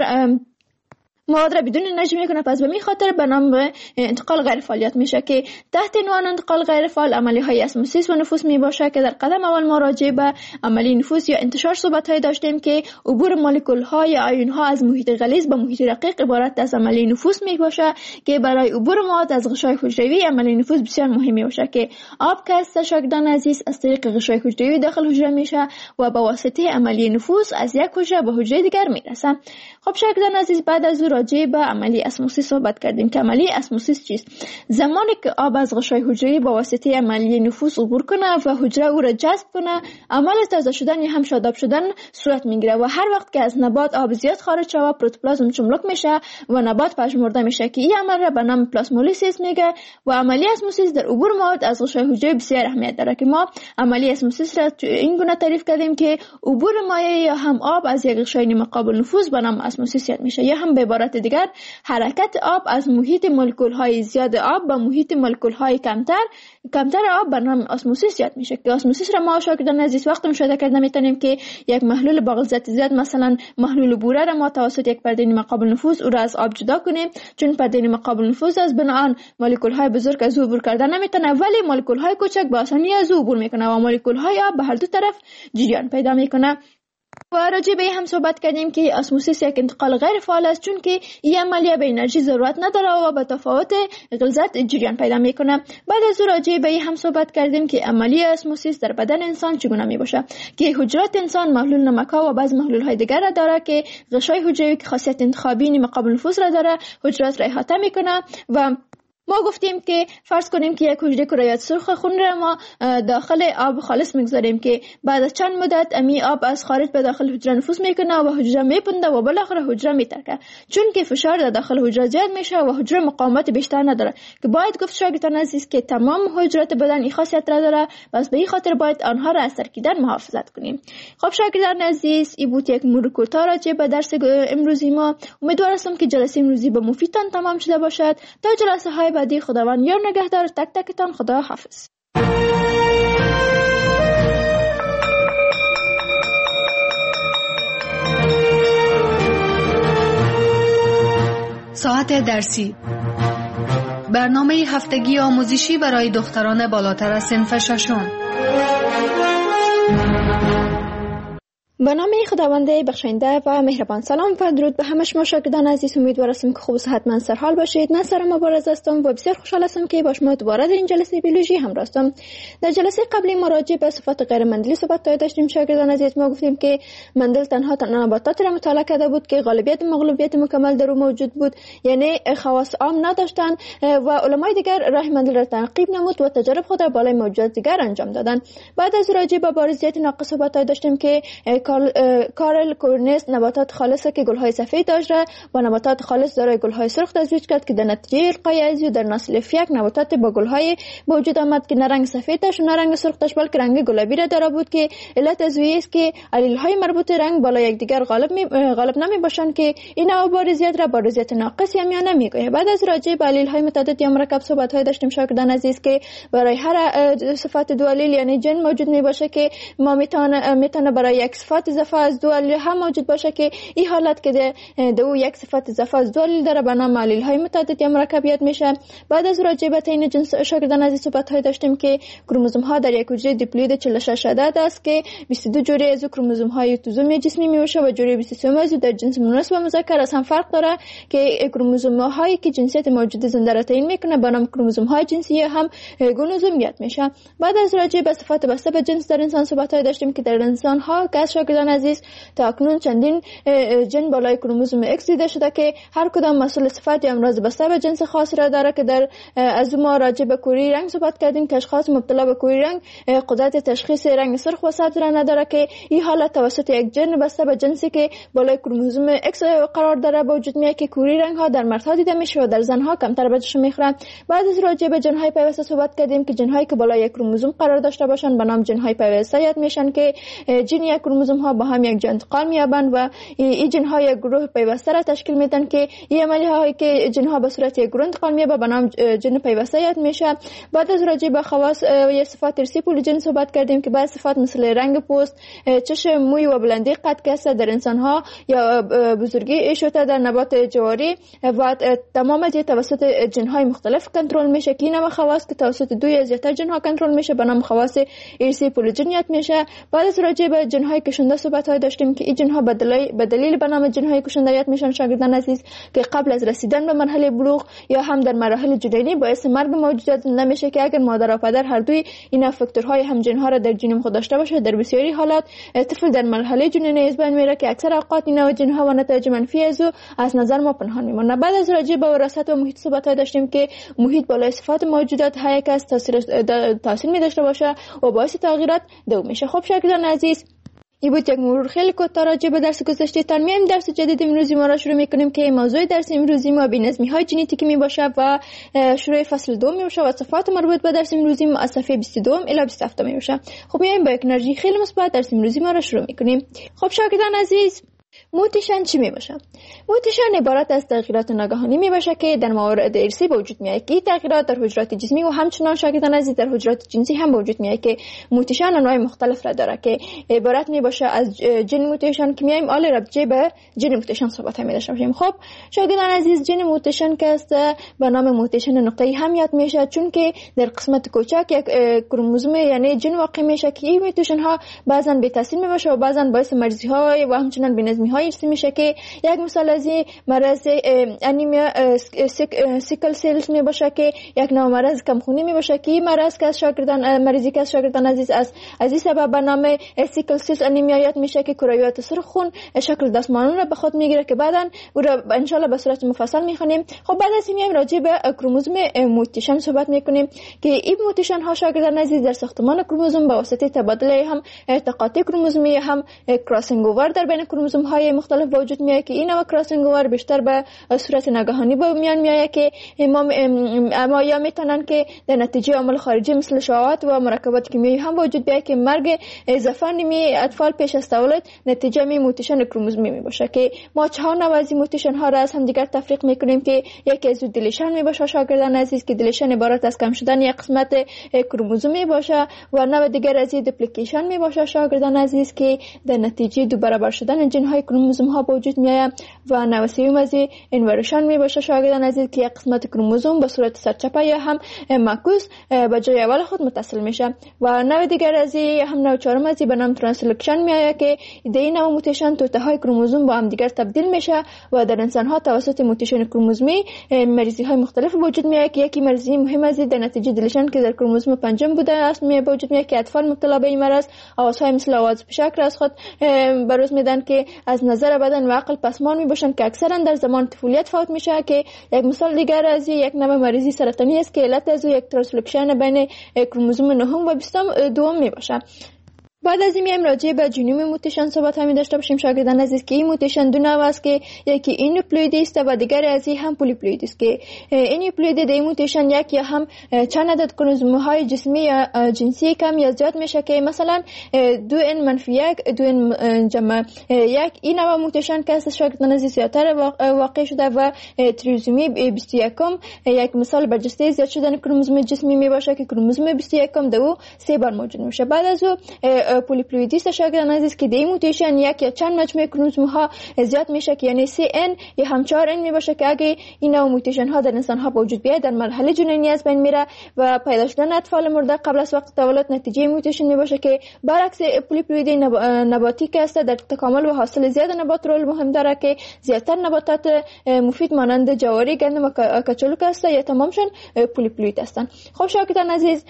مواد را بدون انرژی میکنه، پس به این خاطر به نام انتقال غیر فعالیت میشه که تحت عنوان انتقال غیر فعال عملیه های اسموسیس و نفوذ می باشه که در قدم اول ما راجع به عملی نفوذ یا انتشار صحبت های داشتیم که عبور مولکول ها یا آیون ها از محیط غلیظ به محیط رقیق عبارت از عملی نفوذ می باشه که برای عبور مواد از غشای حجروی عملی نفوذ بسیار مهم باشه که آب که است شاگردان عزیز از طریق غشای حجروی داخل حجره میشه و به واسطه عملی نفوذ از یک حجره به حجره دیگر میرسه. خب شاگردان عزیز بعد از راجع به عملی اسموسیس صحبت کردیم که عملی اسموسیس چیست؟ زمانی که آب از غشای حجره با واسطه عملی نفوذ عبور کنه و حجره او را جذب کنه، عمل تازه شدن یا هم شاداب شدن صورت میگیره و هر وقت که از نبات آب زیاد خارج شوه پروتوپلازم چملک میشه و نبات پژمرده میشه که این عمل را به نام پلاسمولیسیس میگه و عملی اسموسیس در عبور مواد از غشای حجره بسیار اهمیت داره که ما عملی اسموسیس را این گونه تعریف کردیم که عبور مایع یا هم آب از یک غشای نیمه قابل نفوذ به نام اسموسیس میشه یا هم به عبارت دیگر حرکت آب از محیط مولکول های زیاد آب به محیط مولکول های کمتر آب به نام اسموسیس یاد میشه که اسموسیس را ما شاگردان عزیز وقت مشاهده کرده میتونیم که یک محلول با غلظت زیاد مثلا محلول بوره را ما توسط یک پرده نیمه قابل نفوذ او را از آب جدا کنیم، چون پرده نیمه قابل نفوذ از بناهن مولکول های بزرگ از او عبور کردن نمیتونه ولی مولکول های کوچک به آسانی از او عبور میکنه و مولکول های آب به هر دو طرف جریان پیدا میکنه. و راجع به هم صحبت کردیم که اسموسیس یک انتقال غیر فعال است چون که این عملیه به انرژی ضرورت نداره و به تفاوت غلظت جریان پیدا میکنه. بعد از راجع به هم صحبت کردیم که عملیه اسموسیس در بدن انسان چگونه می باشه که حجرات انسان محلول نمک‌ها و بعض محلول های دیگر را داره که غشای حجروی که خاصیت انتخابی نیمه قابل نفوذ را داره حجرات را احاطه میکنه و ما گفتیم که فرض کنیم که یک حجره کرویات سرخ خون را ما داخل آب خالص میگذاریم که بعد از چند مدت امی آب از خارج به داخل حجره نفوذ میکنه و حجره میپنده و بالاخره حجره میترکه چون که فشار در داخل حجره زیاد میشه و حجره مقاومت بیشتر نداره که باید گفت شاگردان عزیز که تمام حجرات بدن این خاصیت را داره، بس به این خاطر باید آنها را از ترکیدن محافظت کنیم. خب شاگردان عزیز این بود یک مرور کوتاه راجع به درس امروزی ما. امیدوارم که جلسه امروزی به مفیدتان تمام شده باشد. تا جلسه های بعدی خداوند یار نگهدار تک تکتان. خدا حافظ. ساعت درسی، برنامه هفتگی آموزشی برای دختران بالاتر از صنف ششم. به نام خداوند بخشنده و مهربان. سلام و درود به همه شما شاگردان عزیز. امیدوارم که خوب و صحتمند سرحال باشید. من سارا مبارز هستم و بسیار خوشحال هستم که با شما دوباره در این جلسه بیولوژی همراه هستم. در جلسه قبلی ما راجع به صفات غیر مندلی صحبت داشتیم شاگردان عزیز. ما گفتیم که مندل تنها نباتات را مطالعه کرده بود که غالبیت مغلوبیت مکمل در او موجود بود، یعنی خواص عام نداشتند و علمای دیگر راه مندل را تعقیب نمود و تجارب خود را بالای موجودات دیگر انجام دادند. بعد از راجع به بارزیت ناقص صحبت داشتیم که کارل کورنس نباتات خالص که گل‌های سفید داشته و نباتات خالص دارای گل‌های سرخ ترویج کرد که در نتیجه القای ازیو در نسل F1 نباتات با گل‌های به وجود آمد که نه رنگ سفید داشت و نه رنگ سرخ داشت بلکه رنگ گلابی را داره بود که علت از وی است که علیل‌های مربوط رنگ بالا یکدیگر غالب نمی‌باشند که این نوع بارزیت را بارزیت ناقص یا میانه میگوید. بعد از راجع به علیل‌های متعدد یا مرکب صحبت‌های داشتیم شاگردان عزیز که برای هر صفت دو علیل یعنی جن موجود میباشه که ما میتونه برای یک صفت اضافه از دو علیل هم موجود باشه که این حالت که دو یک صفت اضافه از دو علیل داره به نام علیل‌های متعدد یا مرکبیت میشه. بعد از راجع به تعیین جنس شاگردان عزیز صحبت‌های داشتیم که کروموزوم‌ها در یک حجره دیپلوید 46 عدد است که 22 جوری از کروموزوم‌های اتوزومی جسمی میباشه و جوری 23 از در جنس مؤنث و مذکر از هم فرق داره که کروموزوم‌هایی که جنسیت موجود زنده را تعیین میکنه به نام کروموزوم‌های جنسی هم گونوزومیت میشه. بعد از راجع به صفات بسته به جنس در انسان صحبت‌های داشتیم که در انسان‌ها که شاگردان عزیز تا اکنون چندین جن بالای کروموزوم X دیده شده که هر کدام مسئول صفت یا امراض بسته به جنس خاص را داره که در از ما راجع به کوری رنگ صحبت کردیم که اشخاص مبتلا به کوری رنگ قدرت تشخیص رنگ سرخ و سبز را نداره که این حالت توسط یک جن بسته به جنسی که بالای کروموزوم X قرار داره به وجود میاد که کوری رنگ ها در مردها دیده میشه و در زنها کمتر بهش میخورن. بعد از راجع به جن‌های پیوسته صحبت کردیم که جن‌هایی که بالای یک کروموزوم قرار داشته باشند به نام جن‌های پیوسته یاد میشن که جن یک کروموزوم ها با هم یک جا انتقال می‌یابند و این جن‌ها یک گروه پیوسته را تشکیل میدن که این عملی هایی که جن‌ها به صورت یک گروه انتقال می‌یابند به نام جن پیوسته یاد میشه. بعد از راجع به خواص یا صفات ارثی پولوژن صحبت کردیم که بعضی صفات مثل رنگ پوست، چشم، موی و بلندی قد که در انسان‌ها یا بزرگی شوته در نبات جواری و تمام از توسط جن‌های مختلف کنترل میشه که این خواص که توسط دو یا زیاتر جن‌ها کنترل میشه به نام خواص ارثی پولوژنیت میشه. بعد از راجع به جن‌های کشنده صحبت‌های داشتیم که این جن‌ها به دلیل به نام جن‌های کشنده‌یت میشن شاگردان عزیز که قبل از رسیدن به مرحله بلوغ یا هم در مراحل جنینی باعث مرگ موجودات نمیشه که اگر مادر و پدر هر دوی این فاکتورهای هم جن‌ها را در ژنوم خود داشته باشه در بسیاری حالات طفل در مرحله جنینی از بین میره که اکثر اوقات این جن‌ها و نتایج منفی از نظر ما پنهان میمونه. بعد از راجع به وراثت و محیط صحبت‌های داشتیم که محیط بالای صفات موجودات هر یک از تاثیر می داشته باشه و باعث تغییرات دوم میشه. خب شاگردان عزیز این بود یک مرور خیلی کوتاه راجع به درس گذشته. تا میایم درس جدید امروزی ما را شروع میکنیم که موضوع درس امروزی ما بی‌نظمی‌های ژنتیکی می باشه و شروع فصل 2 می باشه و صفات مربوط به درس امروزی ما از صفحه 22 الی 27 می باشه. خب میایم با یک انرژی خیلی مثبت درس امروزی ما را شروع میکنیم. خب شاگردان عزیز موتیشن چی می باشه؟ موتیشن عبارت از تغییرات ناگهانی می باشه که در موارد ارثی به وجود میاد که این تغییرات در حجرات جسمی و همچنان شاگردان عزیز در حجرات جنسی هم به وجود میاد که موتیشن انواع مختلف را داره که عبارت می باشه از جن موتیشن که میایم آل ربطه به جن موتیشن صحبت می داشته باشیم. خب شاگردان عزیز جن موتیشن که است به نام موتیشن نقطه‌ای هم یاد میشه چون که در قسمت کوچک یک کروموزوم یعنی جن واقع میشه که این موتیشن ها بعضا بی تاثیر می باشه و بعضا باعث مریضی های و همچنان بی‌نظمی های ارثی میشه که یک مثال از مرض انیمیا سیکل سیلز می باشه که یک نوع مرض کمخونی می باشه که این مرض که از شاگردان عزیز از این سبب به نام سیکل سیلز انیمیا یاد میشه که کرویات سرخ خون شکل دستمانون را به خود میگیره که بعداً او را ان شاء الله به صورت مفصل میخونیم. خب بعد از این میایم راجع به کروموزوم موتیشن صحبت میکنیم که این موتیشن ها شاگردان عزیز در ساختمان کروموزوم به واسطه تبادله هم تقاطع کروموزومی هم کراسینگ اوور در بین کروموزوم های مختلف وجود میاد که این نوع کراسینگ اوور بیشتر به صورت ناگهانی به میان میاد که ما یا میتونن که در نتیجه عوامل خارجی مثل شهوات و مرکبات کیمیایی هم وجود بیاد که مرگ اضافه نیمی اطفال پیش از تولد نتیجه می موتیشن کروموزومی می باشه که ما 4 نوع از موتیشن ها را از هم دیگر تفریق میکنیم که یکی از دیلیشن می باشه شاگردان عزیز که دیلیشن عبارت از کم شدن یک قسمت کروموزومی باشه و نوع دیگر از دوپلیکیشن می باشه شاگردان عزیز که در نتیجه دو برابر شدن جن های کروموزوم ها به وجود میاد و نوع سوم از اینورشن می باشه شاگردان عزیز که یک قسمت کروموزوم به صورت سرچپه یا هم معکوس به جای اول خود متصل میشه و نوع دیگر از هم نوع چهارم از به نام ترانسلوکشن میاد که در این نوع موتیشن توته های کروموزوم با هم دیگر تبدیل میشه و در انسان ها توسط موتیشن کروموزومی مریضی های مختلف وجود میاد که یکی مریضی مهم از در نتیجه دیلیشن که در کروموزوم پنجم بوده است می وجود میاد که اطفال مبتلا به این مرض آوازهای مثل آواز پیشک را از خود بروز میدن که از نظر بدن و عقل پسمان می باشند که اکثرا در زمان طفولیت فوت میشه که یک مثال دیگر از یک نوع مریضی سرطانی است که علت از یک ترانسلوکشن بین کروموزوم 9 و 22 می باشه. بعد از این میایم راجع به ژنوم موتیشن صحبت همین داشته باشیم شاگردان عزیز که این موتیشن دو نوع است که یکی اینوپلویدی است و دیگر از این هم پولیپلویدی است که اینوپلویدی این موتیشن یک یا هم چند عدد کروموزوم های جسمی یا جنسی کم یا زیاد میشه که مثلا 2n-1 2n-1 این نوع موتیشن که از شاگردان عزیز زیادتر واقع شده و تریزومی 21 یک مثال برجسته زیاد شدن کروموزوم جسمی می باشه که کروموزوم 21 دو 3 بار موجود میشه. بعد از او پولیپلویدی شاگردان عزیز که دی موتیشن یک یا چند مجموعه کروموزوم ها زیاد میشه که یعنی 3n یا هم 4n می باشه که اگه این نوع موتیشن ها در انسان ها وجود بیاید در مرحله جنینی از بین میره و پیدا شدن اطفال مرده قبل از وقت تولد نتیجه موتیشن می باشه که برعکس پولیپلویدی نباتی که است در تکامل و حاصل زیاد نبات رول مهم داره که زیادتر نباتات مفید مانند جواری، گندم و کچالو که است یا تمامشون پولیپلوید هستند. خب شاگردان عزیز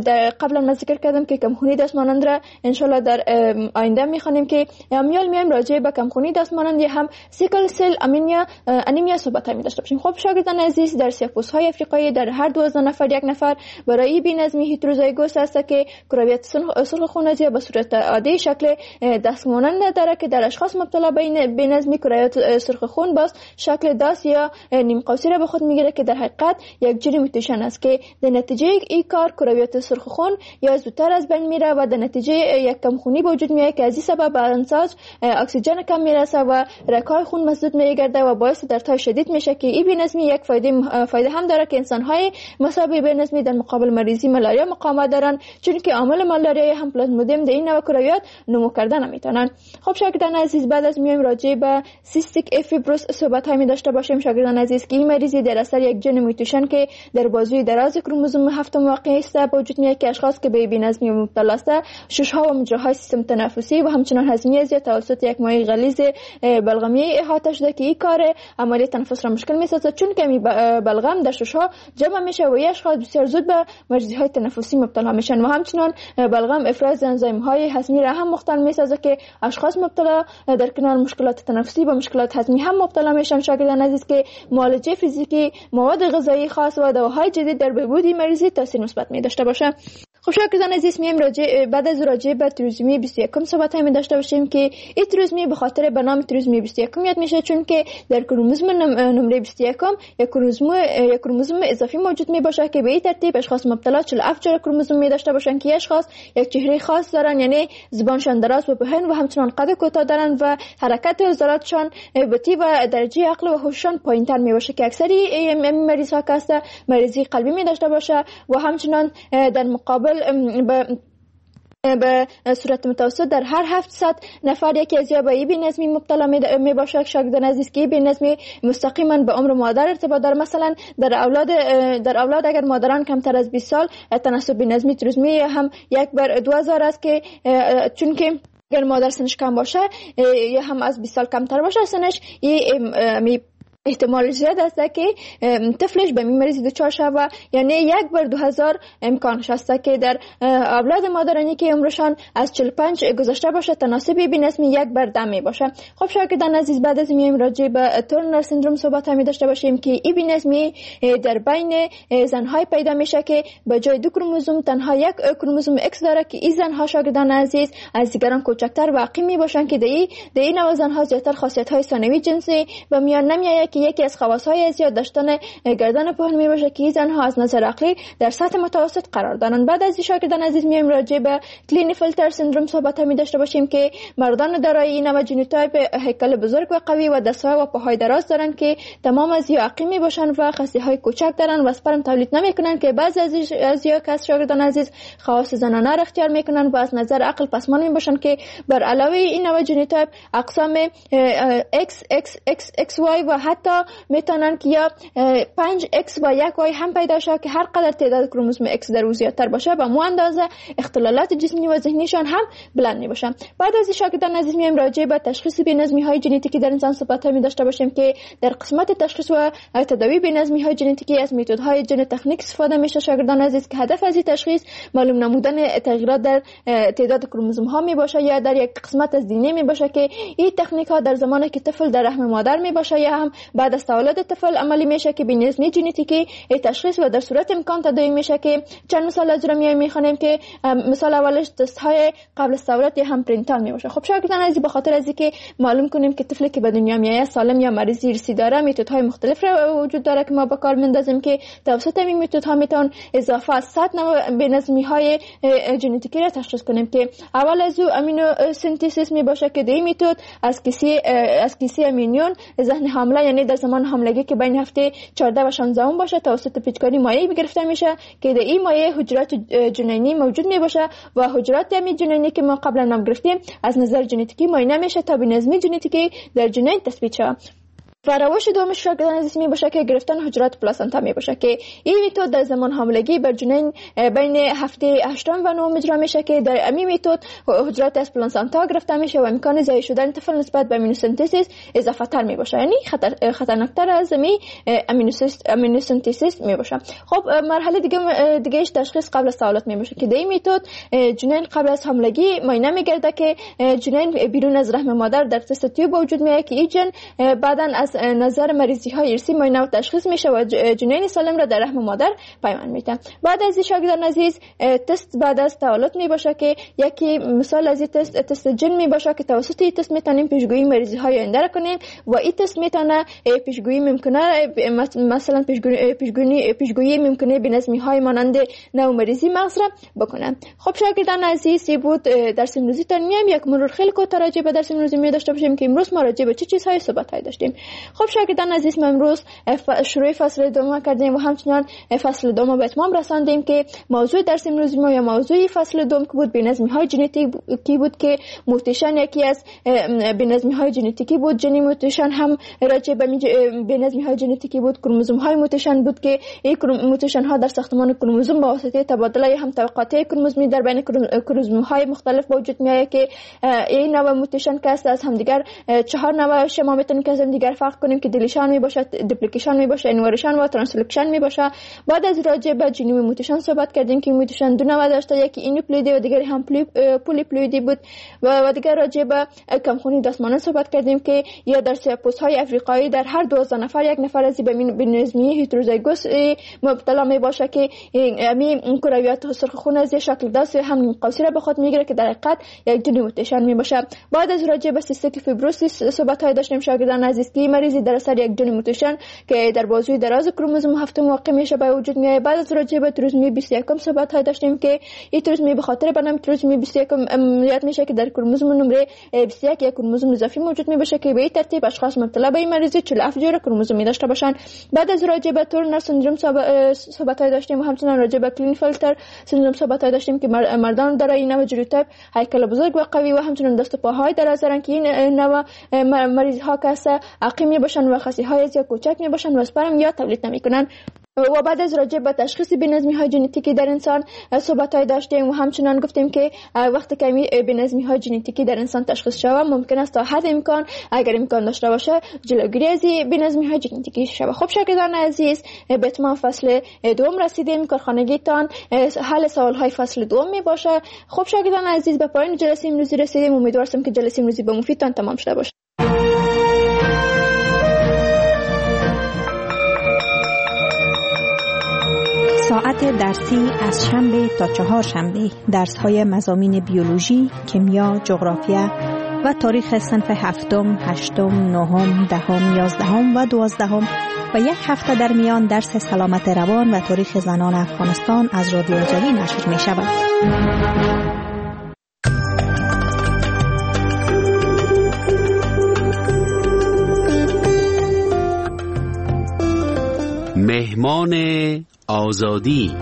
قبلا ذکر کردم که کمخونی دست مانند را ان شاء الله در آینده میخوانیم که میایم راجع به کمخونی دست مانند یا هم سیکل سل انیمیا صحبت می داشته باشیم. خب شاگردان عزیز در سیاه‌پوست‌های افریقایی در هر 12 نفر یک نفر برای بی‌نظمی هیتروزایگوس است که کرویت سرخ خون به صورت عادی شکل دست مانند داره که در اشخاص مبتلا به بی‌نظمی کرویت سرخ خون باز شکل دست یا نیم قوسی را به خود میگیره که در حقیقت یک ژن موتیشن است که در نتیجه این کار کرویت سرخ خون یا زودتر از بین میره و در نتیجه یک کمخونی به وجود میاد که از این سبب بدنساز اکسیژن کم میرسه و رگ‌های خون مسدود میگرده و باعث دردهای شدید میشه که این بی‌نظمی یک فایده هم داره که انسان‌های مصاب به بی‌نظمی در مقابل مریضی مالاریا مقاومت دارن چون که عامل مالاریا هم پلازمودیم در این نوع کرویات نمو کردن نمیتونن. خب شاگردان عزیز بعد از میایم راجع به سیستیک افیبروس صحبت هایی داشته باشیم شاگردان عزیز که این مریضی در اثر یک ژن موتیشن که در بازوی دراز کروموزوم 7 واقع است به وجود میاد که اشخاص که به بی‌نظمی مبتلا است شش‌ها و مجراهای سیستم تنفسی و همچنین هضمی زیاد توسط یک مایع غلیظ بلغمی احاطه شده که این کار عملیات تنفس را مشکل می‌سازد چون که بلغم در شش‌ها جمع میشه و اشخاص بسیار زود به مریضی‌های تنفسی مبتلا میشن و همچنین بلغم افراز انزیم‌های هضمی را هم مختل می‌سازد که اشخاص مبتلا در کنار مشکلات تنفسی و مشکلات هضمی هم مبتلا میشن. شاگردان عزیز که معالجه فیزیکی، مواد غذایی خاص و دواهای جدید در بهبود مریضی تاثیر مثبت می داشته باشه. خب شاگردان عزیز میایم بعد از راجع به تریزومی 21 صحبت می داشته باشیم که این تریزومی به خاطر به نام تریزومی 21 یاد میشه چون که در کروموزوم نمره 21 یک کروموزوم اضافی موجود می باشه که به این ترتیب اشخاص مبتلا 47 جور کروموزوم می داشته باشن که اشخاص یک چهره خاص دارن یعنی زبانشان دراز و پهن و همچنان قد کوتاه دارن و حرکت عضلاتشان بطیء و درجه عقل و هوششان پایینتر می باشه که اکثری مریض ها که مریضی قلبی می داشته باشه و همچنان در مقابل به صورت متوسط در هر 700 نفر یکی از یا به بی‌نظمی مبتلا می باشه. شاگردان عزیز که بی‌نظمی مستقیما به عمر مادر ارتباط داره. مثلا در اولاد اگر مادران کمتر از 20 سال تناسب بی‌نظمی تریزومی هم 1/2000 است که چون که اگر مادر سنش کم باشه یا هم از 20 سال کمتر باشه سنش احتمال زیاد است که طفلش به مریضی دچار شود یعنی 1/2000 امکانش است که در اولاد مادرانی که عمرشان از 45 گذشته باشه تناسب بی‌نظمی 1/10 می باشه. خب شاگردان عزیز بعد از میایم راجع به تورنر سندروم صحبت می داشته باشیم که این بی‌نظمی در بین زن‌های پیدا میشه که به جای 2 کروموزوم تنها 1 کروموزوم X داره که این زن‌ها شاگردان عزیز از دیگران کوچکتر واقع می باشن که در این نوع زن‌ها زیاتر خاصیت‌های ثانوی جنسی به میان نمیآید که یکی از خواص‌های زیاد داشتن گردن پهن می باشه که این زن‌ها از نظر عقلی در سطح متوسط قرار دارند. بعد از شاگردان عزیز میایم راجع به کلینیفلتر سندروم صحبت می داشته باشیم که مردان دارای این نوع ژنوتایپ هیکل بزرگ و قوی و دست‌ها و پاهای دراز دارند که تمام از یا عقیم می باشند و خصی‌های کوچک دارند و اسپرم تولید نمی‌کنند که بعضی از یا کس شاگردان عزیز خواص زنانه را اختیار می‌کنند و از نظر عقل پسماند می باشند که بر علاوه این نوع ژنوتایپ اقسام XY و حتی میتونن که یا 5X و 1Y هم پیدا شه که هر قدر تعداد کروموزوم X در او زیادتر باشه به مو اندازه اختلالات جسمی و ذهنیشان هم بلند می باشن. بعد از شاگردان عزیز میایم راجع به تشخیص بی‌نظمی های ژنتیکی در انسان صحبت می داشته باشیم که در قسمت تشخیص و تداوی بی‌نظمی های ژنتیکی از متدهای ژن تکنیک استفاده میشه شاگردان عزیز که هدف از این تشخیص معلوم نمودن تغییرات در تعداد کروموزوم ها می باشه یا در یک قسمت از دی ان ای می باشه که این تکنیک ها در زمانی که طفل در رحم مادر می باشه یا هم بعد از تولد طفل عملی میشه که بی‌نظمی ژنتیکی تشخیص و در صورت امکان تداوی میشه که چند مثال از رو میخونیم که مثال اولش تست های قبل از تولد هم پرینتال میباشه. خب شاگردان عزیز، به خاطر از اینکه معلوم کنیم که طفلی که به دنیا میاد سالم یا مریضی ارثی داره، متدهای مختلف وجود داره که ما به کار میندازیم که توسط این متدها میتون اضافه از 100 نوع بی‌نظمی های ژنتیکی را تشخیص کنیم که اول از او امینو سنتزیس میباشه که در این متد از کیسه امینیون ذهن حامله، یعنی در زمان حاملگی که بین هفته 14 و 16 باشه، توسط پیچکاری مایع گرفته میشه که در این مایع حجرات جنینی موجود میباشه و حجرات همین جنینی که ما قبلا نام گرفتیم از نظر ژنتیکی معاینه میشه تا بی‌نظمی ژنتیکی در جنین تثبیت شه. و روش دومش شاگردان عزیز می باشه که گرفتن حجرات پلاسنتا می باشه که این متد در زمان حاملگی بر جنین بین هفته 8 و 9 اجرا میشه که در این متد حجرات از پلاسنتا گرفته میشه و امکان ضایع شدن طفل نسبت به امینوسنتزیس اضافه تر می باشه، یعنی خطرناکتر از امینوسنتزیس می باشه. خب مرحله دیگهش تشخیص قبل از تولد می باشه که در این متد جنین قبل از حاملگی معاینه میگرده که جنین بیرون از رحم مادر در تست تیوب وجود میاد که این جن بعداً از نظر مریضی های ارثی معاینه و تشخیص میشه و جنین سالم را در رحم مادر پیمان میده. بعد از این شاگردان عزیز تست بعد از تولد می باشه که یکی مثال از این تست جن می باشه که توسط این تست میتونیم پیشگویی مریضی های آینده را کنیم و این تست میتونه پیشگویی ممکنه، مثلا پیشگویی ممکنه بی‌نظمی های مانند نوع مریضی مغز را بکنه. خب شاگردان عزیز، این بود درس امروزی تا یک مرور خیلی کوتاه راجع به درس امروزی می داشته باشیم که امروز ما راجع به چه چیزهای صحبت داشتیم. خب شاگردان عزیز، ما امروز شروع فصل دوم کردیم و همچنان فصل دوم به اتمام رساندیم که موضوع درس امروز ما یا موضوع فصل دوم که بود بی‌نظمی های ژنتیکی بود که موتیشن یکی از بی‌نظمی های ژنتیکی بود. جنین موتیشن هم راجع به بی‌نظمی های ژنتیکی بود. کروموزوم های موتیشن بود که این موتیشن ها در ساختمان کروموزوم با واسطه تبادله هم طبقاتی کروموزومی در بین کروموزوم های مختلف وجود میاد که این نوع موتیشن که از هم دیگر 4 نوع شما میتونید که از هم دیگر فرق کنیم که دلیشن می باشه، دوپلیکیشن می باشه، انوریشن و ترانسلوکشن می باشه. بعد از راجع به ژنوم موتیشن صحبت کردیم که موتیشن دو نوع داشته، یکی اینوپلویدی و دیگری هم پولیپلویدی بود و دیگر راجع به کمخونی دستمانه صحبت کردیم که یا در سیاپوس های افریقایی در هر 12 نفر یک نفر از بی‌نظمی هتروزایگوس مبتلا می باشه که همین کرویات سرخ خون از شکل دست هم قوسی را به خود میگیره که در حقیقت یک ژنوم موتیشن می باشه. بعد از راجع به سیستیک فیبروسیس صحبت های داشتیم شاگردان عزیز که مریضی در اثر یک ژن موتیشن که در بازوی دراز کروموزوم هفتم واقع میشه به وجود میاد. بعد از راجع به تریزومی 21 صحبت های داشتیم که این تریزومی به خاطر بنام تریزومی 21 یاد میشه که در کروموزوم نمره 21 یک کروموزوم اضافی موجود میشه که به این ترتیب اشخاص مبتلا به این مریضی 47 جور کروموزومی داشته باشن. بعد از راجع به تورنر سندروم صحبت های داشتیم و همچنین راجع به کلینفلتر سندروم صحبت های داشتیم که مردان دارای این نوع جنوتیپ هیکل بزرگ و قوی و همچنین دست و پاهای دراز دارن که این نوع مریض ها که عقیمی باشن و خصی های یا کوچک می باشن و اسپرم یا تولید نمی کنن. و بعد از راجع به تشخیص بی‌نظمی های ژنتیکی در انسان صحبت های داشتیم و همچنان گفتیم که وقتی که بی‌نظمی های ژنتیکی در انسان تشخیص شود ممکن است تا حد امکان اگر امکان داشته باشه جلوگیری از بی‌نظمی های ژنتیکی شود. خب شاگردان عزیز، به تمام فصل دوم رسیدیم. کارخانگیتان حل سوال های فصل دوم می باشه. خب شاگردان عزیز، به پایان جلسه امروزی رسیدیم. امیدوارم که جلسه امروزی به مفیدتان تمام شده باشه. ساعت درسی از شنبه تا چهارشنبه درس‌های مضامین بیولوژی، کیمیا، جغرافیا و تاریخ صنف هفتم، هشتم، نهم، دهم، یازدهم و دوازدهم و یک هفته در میان درس سلامت روان و تاریخ زنان افغانستان از رادیو آزادی نشر می شود. مهمان آزادی.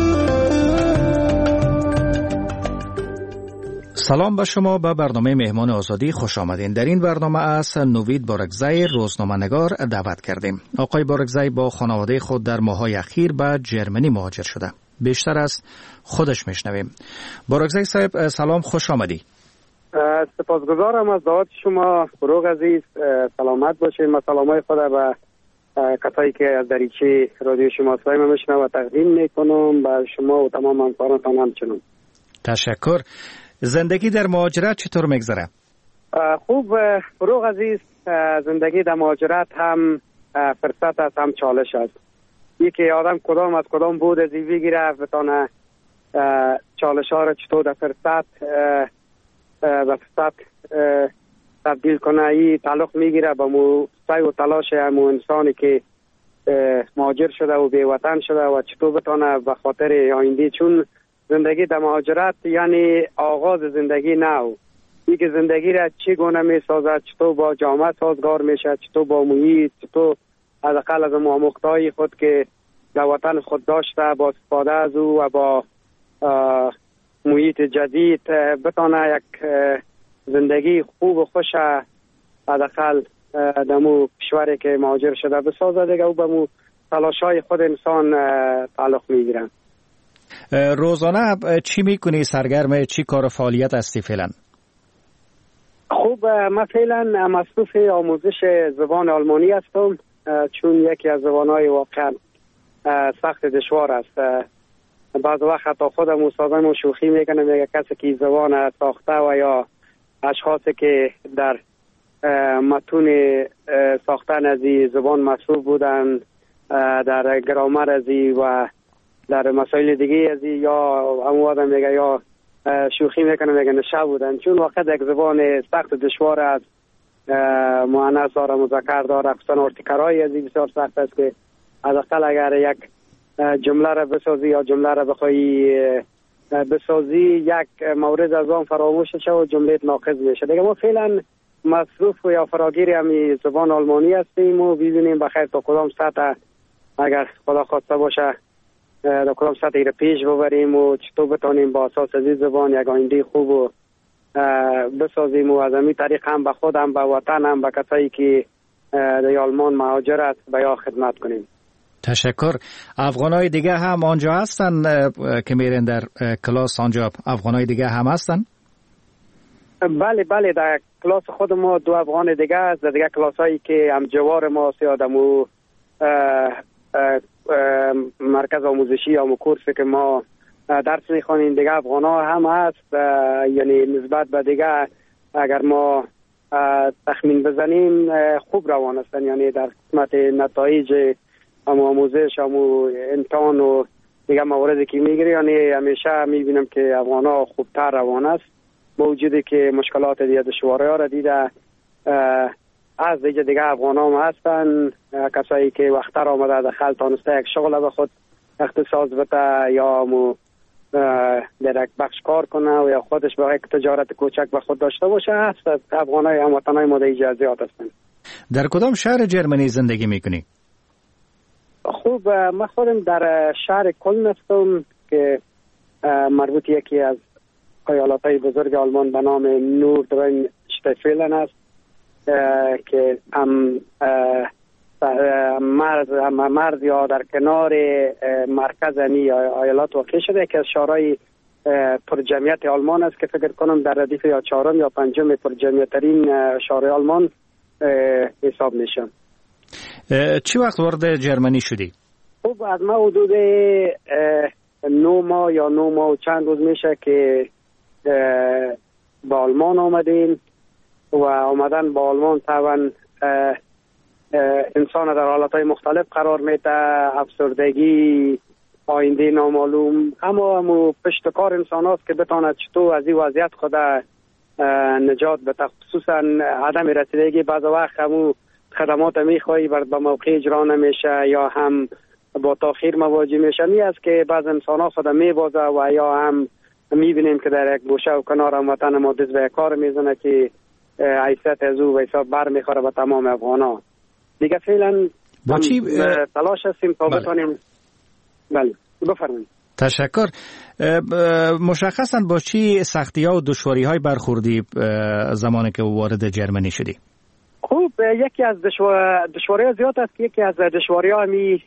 سلام به شما، به برنامه مهمان آزادی خوش آمدین. در این برنامه از نوید بارکزی روزنامه‌نگار دعوت کردیم. آقای بارکزی با خانواده خود در ماه‌های اخیر به جرمنی مهاجر شده. بیشتر از خودش میشنویم. بارکزی صاحب سلام، خوش آمدی. سپاسگزارم از دعوت شما. فروغ عزیز، سلامت باشید. من سلامای خود به کسایی که از دریچه رادیو شما صدای من میشنوند و تقدیم میکنم به شما و تمام همکارانتان همچنان. تشکر. زندگی در مهاجرت چطور میگذره؟ خوب فروغ عزیز، زندگی در مهاجرت هم فرصت است هم چالش است. یکی آدم کدام از کدام بود از بگیره بتانه چالش ها را چطور در فرصت و فرصت تبدیل کنه. این تعلق میگیره با سعی و تلاش همو انسانی که مهاجر شده و بی وطن شده و چطور بتانه به خاطر آینده، چون زندگی در مهاجرت یعنی آغاز زندگی نو. اینکه زندگی را چگونه می سازد، چطور با جامعه سازگار میشه، چطور با محیط، چطور حداقل از آموخته‌های خود که در وطن خود داشته با استفاده از او و با محیط جدید بتانه یک زندگی خوب و خوش حداقل دمو کشوری که مهاجر شده بسازه دیگه و به مو تلاش‌های خود انسان تعلق میگیرن. روزانه چی میکنی؟ سرگرم چی کار و فعالیت هستی فعلا؟ خوب، من فعلا مصروف آموزش زبان آلمانی هستم، چون یکی از زبان‌های واقعا سخت دشوار است. بعض وقت حتی خودم استادم شوخی میکنه، میگه کسی که زبان ساخته و یا اشخاصی که در متون ساختن از زبان مصروف بودن، در گرامر از و در مسائل دیگه از یا همون آدم میگه یا شوخی میکنه میگه نشه بودن، چون واقعا یک زبان سخت دشوار است. مؤنث داره، مذکر داره، خصوصا ارتکارهای از بسیار سخت است که حداقل اگر یک جمله را بسازی یا جمله را بخوای بسازی یک مورد از آن فراموش شه و جمله ناقص میشه. دیگه ما فعلا مصروف و یا فراگیر همین زبان آلمانی هستیم و ببینیم بخیر تا کدام سطح اگر خدا خواسته باشه در کدام سطحی را پیش ببریم و چطور بتانیم با اساس از زبان یک آینده خوب و بسازیم و از همین طریق هم به خود هم به وطن هم به کسایی که در آلمان مهاجر است به یا خدمت کنیم. تشکر. افغانای دیگه هم آنجا هستن که میرن در کلاس؟ آنجا افغانای دیگه هم هستن؟ بله در کلاس خود ما 2 افغان دیگه است. در دیگه کلاس هایی که هم جوار ما سیادم و مرکز آموزشی یا کورسی که ما درس میخوانیم دیگه افغان ها هم هست. یعنی نسبت به دیگه اگر ما تخمین بزنیم خوب روان هستن، یعنی در قسمت نتایج هم آموزش هم امتحان و دیگه مواردی که میگیری، یعنی همیشه میبینم که افغان ها خوبتر روان است با وجودی که مشکلات دیگه دشواری ها را دیده. از دیگه افغان ها هستن کسایی که وقتر آمده دخل تانسته یک شغل به خود اختصاص بده یا در یک بخش کار کنه و یا خودش به یک تجارت کوچک به خود داشته باشه. هست افغان های هموطن های ما در زیاد هستن. در کدام شهر جرمنی زندگی میکنی؟ خوب، من خودم در شهر کلن هستم که مربوط یکی از ایالت‌های بزرگ آلمان به نام نوردرین شتفیلن است که هم مرز یا در کنار مرکز ایالات واقع شده که از شهرهای پر جمعیت آلمان است که فکر کنم در ردیف یا 4 یا 5 پر جمعیت ترین شهر آلمان حساب میشن. چی وقت وارد جرمنی شدی؟ خب از ما حدود 9 ماه یا 9 ماه و چند روز میشه که با آلمان آمدیم و آمدن با آلمان طبعا انسان در حالتهای مختلف قرار میده، افسردگی، آینده نامعلوم، اما پشت کار انسان هاست که بتاند چطور از این وضعیت خود نجات بده. خصوصا عدم رسیدگی بعض وقت همو خدمات میخوایی به موقع اجرا نمیشه یا هم با تاخیر مواجه میشه. می است که بعض انسان ها خود میبازه و یا هم میبینیم که در یک گوشه و کنار وطن ما دست به کار میزنه که حیثیت از او و حساب بر میخوره به تمام افغان ها. دیگه فعلا با چی تلاش هستیم تا بتانیم. بله بفرمایید. تشکر. مشخصا با چی سختی ها و دشواری های برخوردی زمانی که وارد جرمنی شدی؟ خوب، یکی از دشواری زیاد است. یکی از دشواری ها همی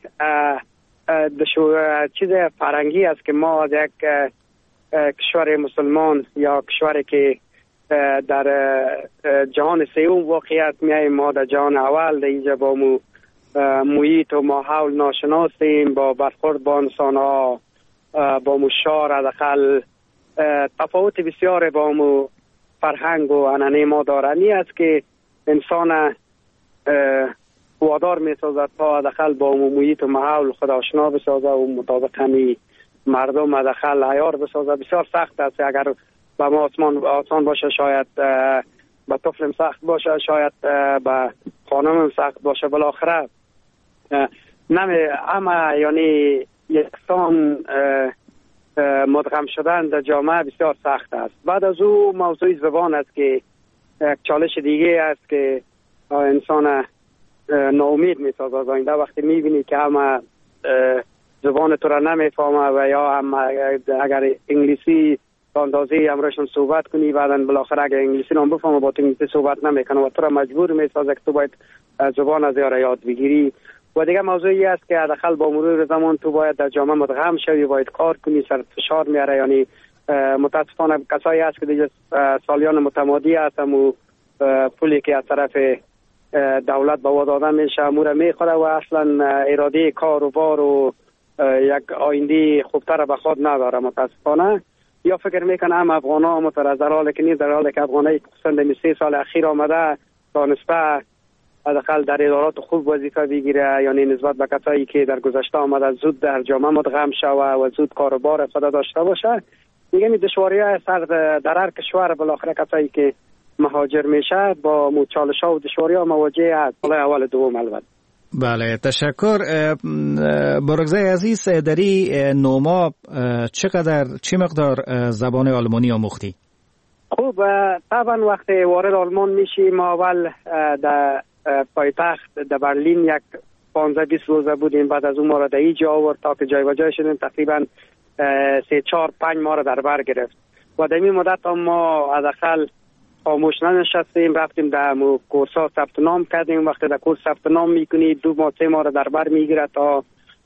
چیز فرنگی است که ما از یک کشور مسلمان یا کشوری که در جهان سوم واقعیت میاییم، ما در جهان اول در اینجا با محیط و ماحول ناشناسیم، با برخورد با انسان ها، با مشار داخل تفاوت بسیار با فرهنگ و عنعنه ما دارنی است که انسان وادار می‌سازد تا حداقل با محیط و ماحول خود آشنا بسازه و مطابق همین مردم حداقل عیار بسازه. بسیار سخت است. اگر به ما آسان باشه شاید به طفلم سخت باشه، شاید به خانمم سخت باشه. بالاخره اما یعنی یکسان مدغم شدن در جامعه بسیار سخت است. بعد از او موضوع زبان است که یک چالش دیگه است که انسان ناامید می‌سازد از آینده. وقتی می‌بینی که اما زبان تو را نمی‌فهمه و یا هم اگر انگلیسی اندازه امروزشون صحبت کنی، بعداً بالاخره اگر انگلیسی رو بفهمه با تو انگلیسی صحبت نمی‌کنه و تو را مجبور می‌سازه که تو باید زبان از یاد بگیری. و دیگه موضوعی است که حداقل با مرور زمان تو باید در جامعه مدغم شوی، باید کار کنی، سر فشار میاره. یعنی متاسفانه کسایی هست که دیگه سالیان متمادی هستن و پولی که از طرف دولت به وعده داده میشه امور میخوره و اصلا اراده کار و بار و یک آینده خوبتر به خود نداره. متاسفانه یا فکر میکنه هم افغانا مترزر حاله که نیست، در حالی که افغانایی خصوصا در 3 سال اخیر آمده دانسته حداقل در ادارات خوب وظیفه بگیره، یعنی نسبت به کسایی که در گذشته آمده زود در جامعه مدغم شوه و زود کار و بار خود داشته باشه. دیگه می دشواری‌های سر در هر کشور بالاخره کسایی که مهاجر میشه با چالش‌ها و دشواری‌ها مواجه است. اول دوم البته. بله، تشکر. بارگزای عزیز، در این نوما چه مقدار زبان آلمانی آموختی؟ خوب، طبعا وقتی وارد آلمان میشیم اول در پایتخت در برلین یک 15-20 روزه بودیم، بعد از اون ما را در اینجا آورد تا که جای و جای شدیم، تقریبا 3-4-5 ماه را در بر گرفت و در این مدت ما حداقل خاموش ننشستیم، رفتیم در کورس ها ثبت نام کردیم. وقتی در کورس ثبت نام میکنی 2-3 ماه را در بر میگیره تا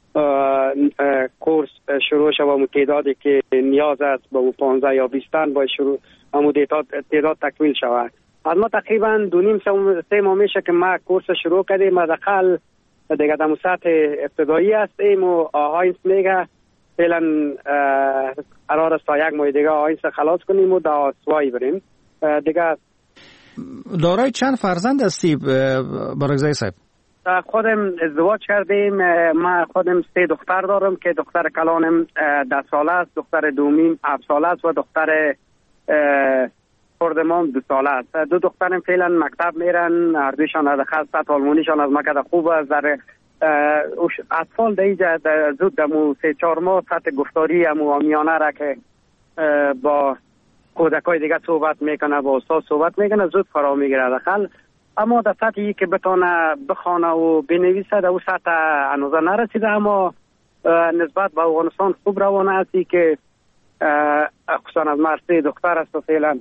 کورس شروع شد و تعدادی که نیاز است با 15 یا 20 تن با شروع تعداد تکمیل شود. از ما تقریبا 2.5-3 ماه میشه که ما کورس شروع کردیم. حداقل دیگه در سطح ابتدایی هستیم و آهاینس میگه فعلا قرار است تا 1 ماه دیگه آهاینس خلاص کنیم و در سوایی بریم دیگه. دارای چند فرزند هستی بارگزای صاحب؟ خودم ازدواج کردیم. من خودم 3 دختر دارم که دختر کلانم 10 ساله است، دختر دومیم 7 ساله است و دختر خردمان 2 ساله است. 2 دخترم فعلا مکتب میرن، هر دویشان از خاص آلمانیشان از مکتب خوب است. در اطفال دیگه زود دمو 3-4 ماه سطح گفتاری امو آمیانه را که با کودکای دیگه صحبت میکنه، با استاد صحبت میکنه، زود فرا میگیره داخل. اما در سطحی که بتونه بخونه و بنویسه در اون سطح هنوز نرسیده، اما نسبت به افغانستان خوب روانه هستی که خصوصا از مرسی دختر است و فعلا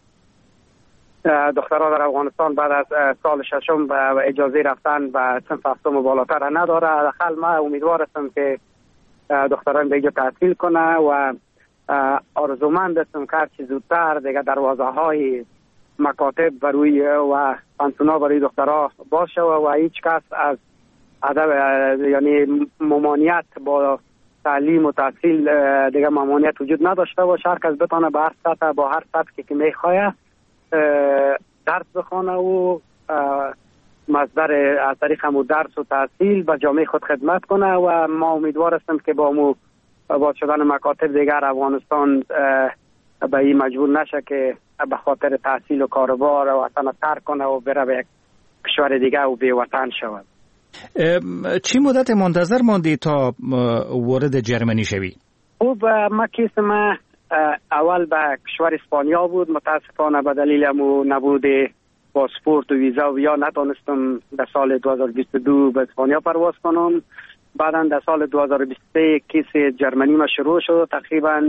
دخترها در افغانستان بعد از سال 6 به اجازه رفتن به صنف 7 و بالاتر نداره. داخل ما امیدوار هستم که دختران به اینجا تحصیل کنه و آرزومند هستم که هرچی زودتر دیگه دروازه های مکاتب بروی و پانسونا برای دخترها باشه و هیچ کس از یعنی ممانعت با تعلیم و تحصیل دیگه ممانعت وجود نداشته باشه. هر کس بتونه به هر سطح با هر سطحی که میخواه درس بخونه و مصدر از طریق همون درس و تحصیل به جامعه خود خدمت کنه و ما امیدوار هستم که با باز شدن مکاتب دیگر افغانستان به این مجبور نشه که به خاطر تحصیل و کاروبار و وطن ترک کنه و بره به یک کشور دیگه و بی وطن شود. چی مدت منتظر ماندی تا وارد جرمنی شوی؟ خوب، ما کیس ما اول به کشور اسپانیا بود. متاسفانه به دلیل نبود پاسپورت و ویزا و یا نتونستم در سال 2022 به اسپانیا پرواز کنم. بعدا در سال 2023 کیس جرمنی ما شروع شد. تقریبا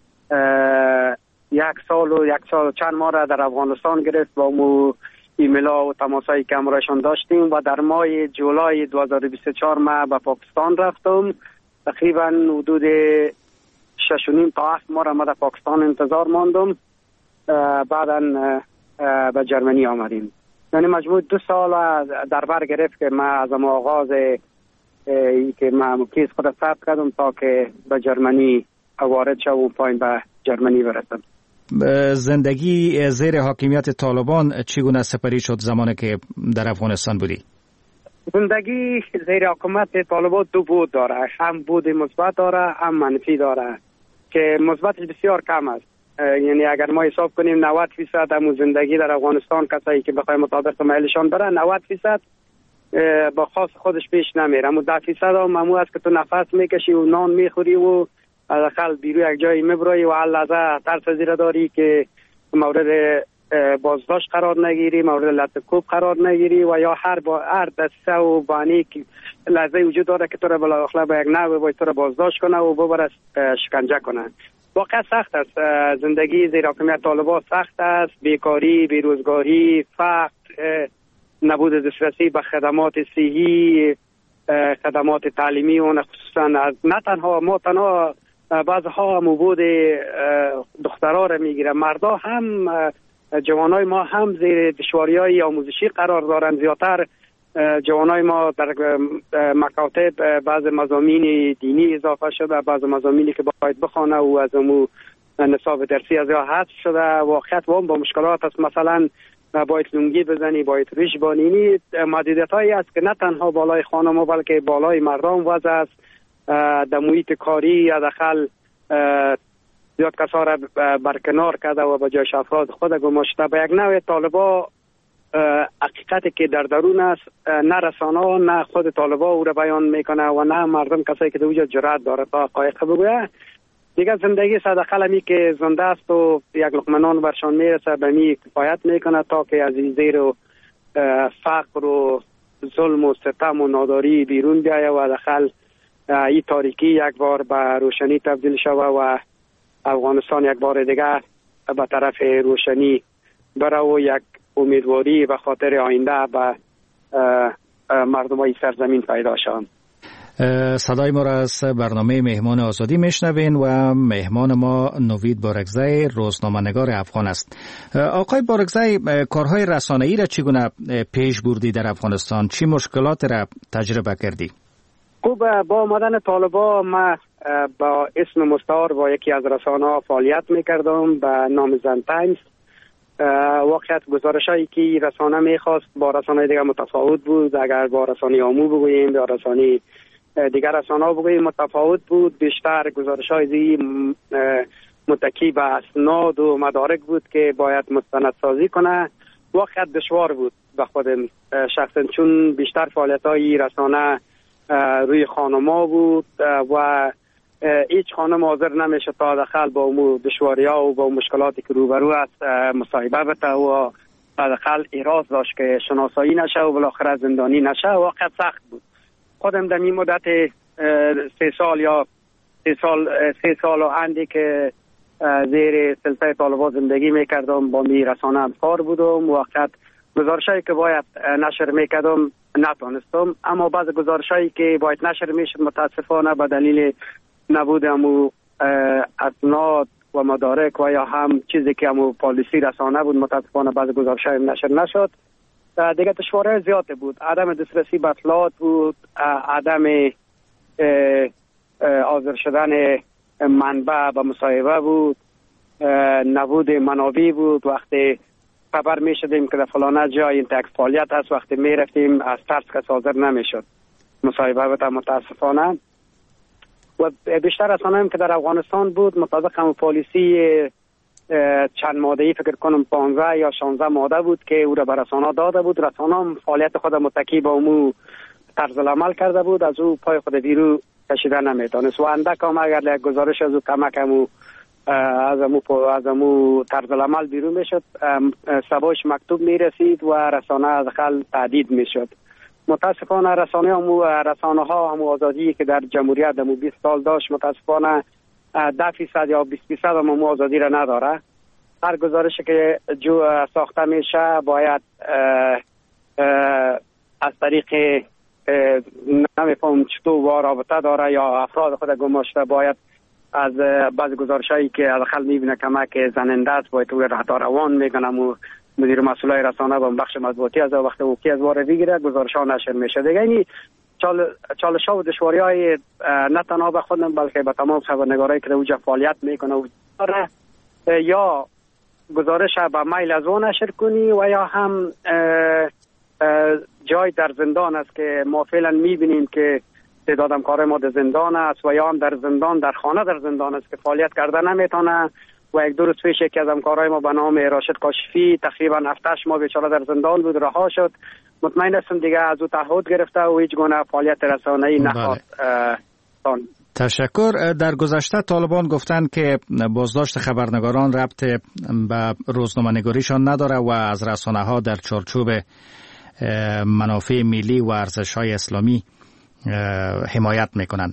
1 سال و چند ماه را در افغانستان گرفت با ایمیل ها و تماسایی که همراهشان داشتیم و در ماه جولای 2024 ما به پاکستان رفتم. تقریبا حدود 6.5 تا 7 ماه را ما در پاکستان انتظار ماندم. بعدا به جرمنی آمدیم. یعنی مجموع 2 سال در بر گرفت که ما از آغاز که ما کیس خود ثبت کردم تا که به جرمنی وارد شدم و پایین به جرمنی برسم. زندگی زیر حاکمیت طالبان چگونه سپری شد زمانی که در افغانستان بودی؟ زندگی زیر حکومت طالبان دو بود داره، هم بود مثبت داره هم منفی داره که مثبتش بسیار کم است. یعنی اگر ما حساب کنیم 90% همون زندگی در افغانستان کسایی که بخوای مطابق میلشان بره 90% با خاص خودش پیش نمیره. اما 10% هم همون است که تو نفس میکشی و نان میخوری و حداقل بیرون یک جایی میبری و هر لحظه ترس زیر داری که مورد بازداشت قرار نگیری، مورد لطکوب قرار نگیری و یا هر دسته و بانی که لحظه وجود داره که تو را بالاخره به یک نوع باید تو را بازداشت کنه و ببره شکنجه کنه. واقعا سخت است. زندگی زیر حکومت طالبان سخت است. بیکاری، بیروزگاری، فقر، نبود دسترسی به خدمات صحی، خدمات تعلیمی و خصوصا نه تنها ما تنها بعضها هم بود دخترها را میگیره، مردا هم جوانای ما هم زیر دشواری‌های آموزشی قرار دارند. زیادتر جوانای ما در مکاتب بعض مضامین دینی اضافه شده، بعض مضامینی که باید بخونه و از امو نصاب درسی از یا حذف شده. واقعیت با مشکلات است. مثلا باید لنگی بزنی، باید ریش بانینی. محدودیت‌هایی است که نه تنها بالای خانم بلکه بالای مردم وضع است. در محیط کاری حداقل زیاد کسا را برکنار کرده و به جایش افراد خود گماشته. به یک نوع طالبا حقیقتی که در درون است نه رسانه نه خود طالبا او را بیان میکنه و نه مردم کسایی که در وجود جرأت داره تا حقایق بگویه. دیگه زندگی صدقه همی که زنده است و یک لقمه نان برشان میرسه به می کفایت میکنه تا که از این زیر و فقر و ظلم و ستم و ناداری بیرون بیایه و داخل این تاریکی یک بار به روشنی تبدیل شوه و افغانستان یک بار دیگه به طرف روشنی بره و یک امیدواری و خاطر آینده به مردمای سرزمین پیدا شد. صدای ما را از برنامه مهمان آزادی میشنوین و مهمان ما نوید بارکزی، روزنامه‌نگار افغان است. آقای بارکزی، کارهای رسانه‌ای را چگونه پیش بردی در افغانستان؟ چی مشکلات را تجربه کردی؟ خوب، با آمدن طالبان ما با اسم مستعار با یکی از رسانه‌ها فعالیت میکردم به نام زن تایمز. واقعیت گزارشایی که رسانه میخواست با رسانه دیگر متفاوت بود. اگر با رسانه عمومی بگوییم یا رسانه دیگر رسانه‌ها بگوییم متفاوت بود. بیشتر گزارش‌های متکی به اسناد و مدارک بود که باید مستندسازی کنه. واقعیت دشوار بود به خودم شخصا، چون بیشتر فعالیت‌های رسانه روی خانم‌ها بود و هیچ خانم حاضر نمیشه تا داخل با اون دشواری‌ها و با مشکلاتی که روبرو است مصاحبه بده و داخل ایراز داشت که شناسایی نشه و بالاخره زندانی نشه. واقعا سخت بود. خودم در این مدت 3 سال و اندی که زیر سلطه طالبان زندگی میکردم با می رسانه همکار بودم. واقعا گزارشایی که باید نشر میکردم نتونستم، اما بعض گزارشایی که باید نشر میشد متاسفانه به دلیل نبود همو اسناد و مدارک و یا هم چیزی که همو پالیسی رسانه بود متاسفانه بعض گزارشای نشر نشد. دیگه دشواری زیاد بود. عدم دسترسی به اطلاعات بود، عدم حاضر شدن منبع به مصاحبه بود، نبود منابع بود. وقتی خبر می شدیم که در فلانه جای این تک فعالیت هست، وقتی می رفتیم از ترس که حاضر نمی شد مصاحبه بود متاسفانه. و بیشتر رسانه هم که در افغانستان بود مطابق هم پالیسی چند ماده‌ای فکر کنم 15 یا 16 ماده بود که او را به رسانه داده بود. رسانه هم فعالیت خود متکی با امو طرز العمل کرده بود، از او پای خود بیرو کشیده نمیتونست و اندک هم اگر یک گزارش از او کمک همو از امو طرز العمل بیرون میشد سباش مکتوب میرسید و رسانه از داخل تعدید میشد. متاسفانه رسانه ها هم آزادی که در جمهوریت دمو 20 سال داشت متاسفانه 10% یا 20% هم آزادی را نداره. هر گزارشی که ساخته میشه باید از طریق نمیفهم چطور و رابطه داره یا افراد خود گماشته باید از بعض گزارشایی که داخل میبینه کمک زننده است باید او رهتا روان میکنم و مدیر مسئولای رسانه با بخش مطبوعاتی از وقت اوکی از واره بگیره گزارش ها نشر میشه. دیگه یعنی چالش ها و دشواری های نه تنها به خودم بلکه به تمام خبرنگارایی که در اوجا فعالیت میکنه و یا گزارش به میل از اون نشر کنی و یا هم جای در زندان است که ما فعلا میبینیم که تعداد همکارای ما در زندان است و یا هم در زندان در خانه در زندان است که فعالیت کرده نمیتونه. و یک دو روز پیش یکی از همکارای ما به نام راشد کاشفی تقریبا 7-8 ماه بیچاره در زندان بود، رها شد. مطمئن هستم دیگه از او تعهد گرفته و هیچ گونه فعالیت رسانه‌ای نخواهد. تشکر. در گذشته طالبان گفتند که بازداشت خبرنگاران ربط به روزنامه‌نگاریشان نداره و از رسانه‌ها در چارچوب منافع ملی و ارزش‌های اسلامی حمایت میکنند.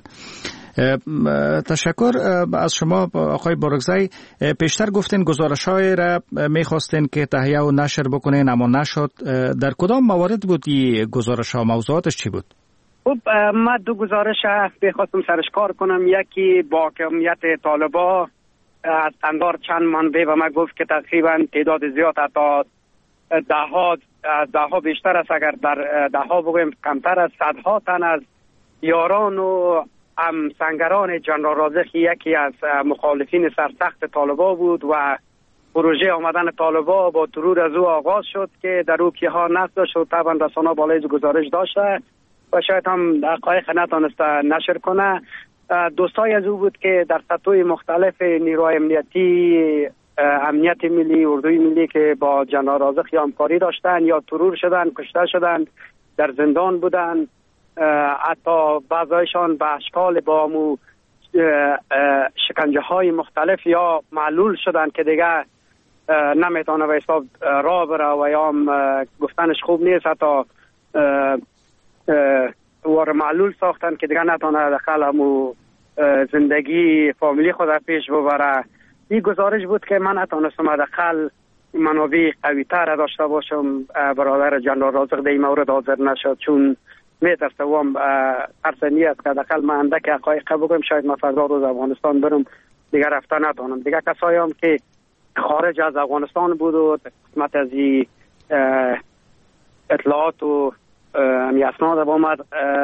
تشکر از شما آقای بارگزی. پیشتر گفتین گزارش‌های را می‌خواستین که تهیه و نشر بکنین اما نشد. در کدام موارد بود این گزارش‌ها؟ موضوعاتش چی بود؟ خب من دو گزارش بخواستم سرش کار کنم. یکی با حاکمیت طالبان از قندار چند منبع و من گفت که تقریبا تعداد زیاد تا ده ها بیشتر است، اگر در ده ها بگویم کمتر از صدها تن از یاران و همسنگران جنرال رازق یکی از مخالفین سرسخت طالبان بود و پروژه آمدن طالبان با ترور از او آغاز شد که در او کیها نقد داشت و طبعا رسانه‌ها بالای گزارش داشته و شاید هم حقایق نتونسته نشر کنه. دوستای از او بود که در سطوح مختلف نیروهای امنیتی، امنیت ملی، اردوی ملی که با جنرال رازق یا همکاری داشتن یا ترور شدن، کشته شدن، در زندان بودن. حتی بعضایشان به اشکال با شکنجه های مختلف یا معلول شدن که دیگه نمیتونه به حساب راه بره و یا گفتنش خوب نیست، حتی وار معلول ساختن که دیگه نتونه داخل همو زندگی فامیلی خود پیش ببره. این گزارش بود که من نتونستم داخل منابع قوی تر داشته باشم. برادر جنرال رازق در این مورد حاضر نشد چون میترسم ارسنی است که داخل من اندک حقایق بگم شاید من فردا روز افغانستان برم دیگه رفته نتونم. دیگه کسایی هم که خارج از افغانستان بود و قسمت از اطلاعات و اسناد آمد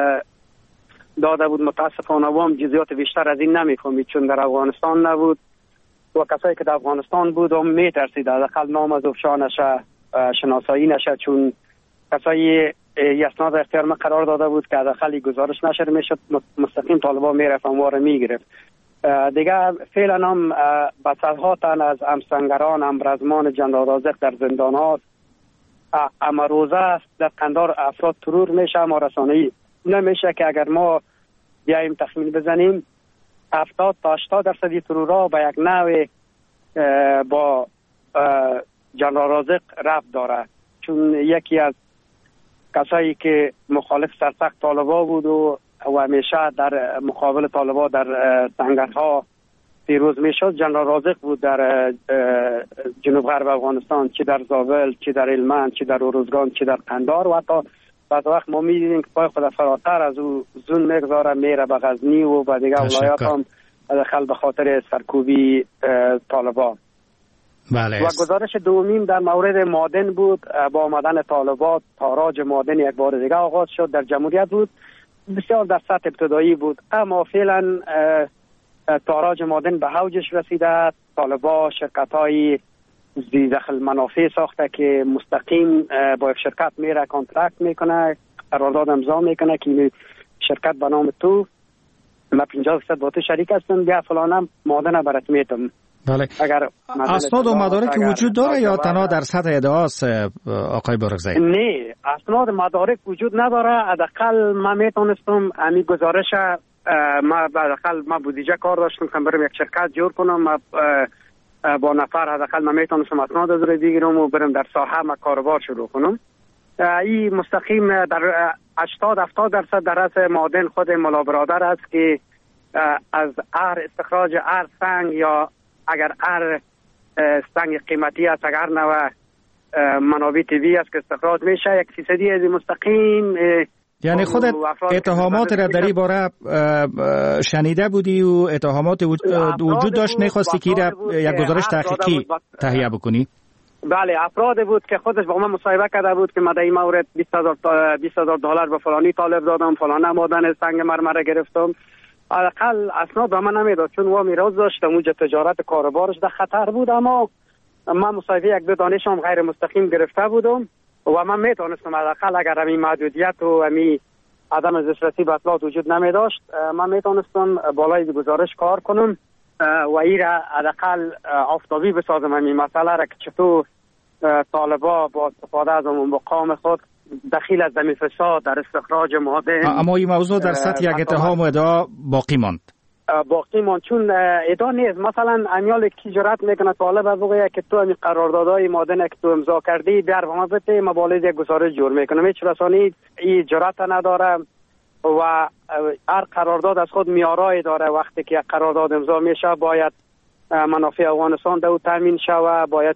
داده بود، متاسفانه هم جزئیات بیشتر از این نمیفهمید چون در افغانستان نبود و کسایی که در افغانستان بود هم میترسید داخل نام از افشانش شناسایی نشه چون کسایی اسناد اختیار ما قرار داده بود که داخل گزارش نشر میشد مستقیم طالبان میرفت اموار میگرفت. دیگه فعلا هم به صدها تن از همسنگران همرزمان جنرال رازق در زندان هاست. اما روزه در قندار افراد ترور میشه اما رسانه‌ای نمیشه که اگر ما بیاییم تخمین بزنیم 70 تا 80% ترورها به یک نوع با جنرال رازق ربط داره چون یکی از کسایی که مخالف سرسخت طالبان بود و همیشه در مقابل طالبان در سنگرها پیروز میشد جنرال رازق بود در جنوب غرب افغانستان، چه در زابل، چه در هلمند، چه در اروزگان، چه در قندار و حتی بعد وقت ما می‌دیدیم که پای خود فراتر از او زون میگذاره میره به غزنی و به دیگه ولایات هم داخل به خاطر سرکوبی طالبان. بله. و گزارش دومین در مورد معادن بود. با آمدن طالبان تاراج معادن یک بار دیگه آغاز شد در جمهوریت بود، بسیار در سطح ابتدایی بود اما فعلا تاراج معادن به اوجش رسیده. طالبان شرکت‌های ذی دخل منافع ساخته که مستقیم با شرکت میره کانترکت میکنه، قرارداد امضا میکنه که شرکت به نام تو من 50% با تو شریک هستم بیا فلانم معادن برات میتم. بله. اگر اسناد و مدارک وجود داره یا تنها در سطح ادعاست آقای بارگزی؟ نه، اسناد مدارک وجود نداره. حداقل من میتونستم همین گزارش ما بودجه کار داشتم که برم یک شرکت جور کنم با نفر حداقل من میتونستم اسناد از روی بگیرم و برم در ساحه ما کاروبار شروع کنم. این مستقیم در 80-70% در رأس معادن خود ملا برادر است که از استخراج سنگ یا اگر سنگ قیمتی است اگر نوع منابع طبیعی است که استخراج میشه 1% از مستقیم. یعنی خودت اتهامات را در این باره شنیده بودی و اتهامات وجود داشت میخواستی که یک گزارش تحقیقی تهیه بکنی؟ بله، افراد بود که خودش با من مصاحبه کرده بود که من در این مورد $20,000 به فلانی طالب دادم، فلان معدن سنگ مرمره گرفتم. حداقل اسناد به من نمیداد چون و میراث داشتم اونجا تجارت کاروبارش در خطر بود. اما من مصاحبه یک دو دانشم غیر مستقیم گرفته بودم و من میتونستم حداقل اگر همین محدودیت و همین عدم دسترسی به اطلاعات وجود نمی داشت، من میتونستم بالای گزارش کار کنم و این را حداقل آفتابی بسازم همین مسئله را که چطور طالبا با استفاده از مقام خود دخیل از دمی فساد در استخراج معادن. اما این موضوع در سطح یک اتهام و ادعا باقی ماند. چون ادعا نیست. مثلا امیال کی جرأت میکنه طالب بگه که تو همین قراردادهای معادن که تو امضا کردی در ما بده مبالغ یک گزارش جور میکنه. هیچ رسانه‌ای این جرأت نداره و هر قرارداد از خود معیارای داره. وقتی که یک قرارداد امضا میشه باید منافع افغانستان دو تامین شود، باید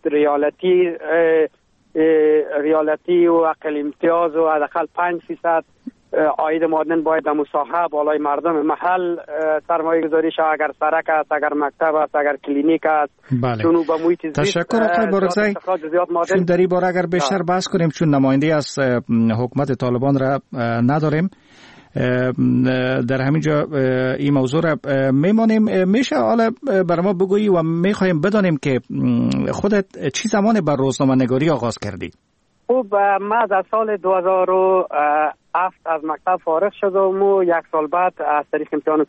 ریالتی و اقل امتیاز و حداقل 5% عاید معادن باید در مساحه بالای مردم محل سرمایه گذاری شود. اگر سرک است، اگر مکتب است، اگر کلینیک است. بله. چون به محیط زیست تشکر آقای بارگزای. چون در این باره اگر بیشتر بحث کنیم، چون نماینده از حکومت طالبان را نداریم در همین جا این موضوع را میمانیم. میشه حالا برای ما بگویی و میخوایم بدانیم که خودت چی زمان بر روزنامه نگاری آغاز کردی؟ خب من در سال 2007 از مکتب فارغ شدم و یک سال بعد از طریق امتحان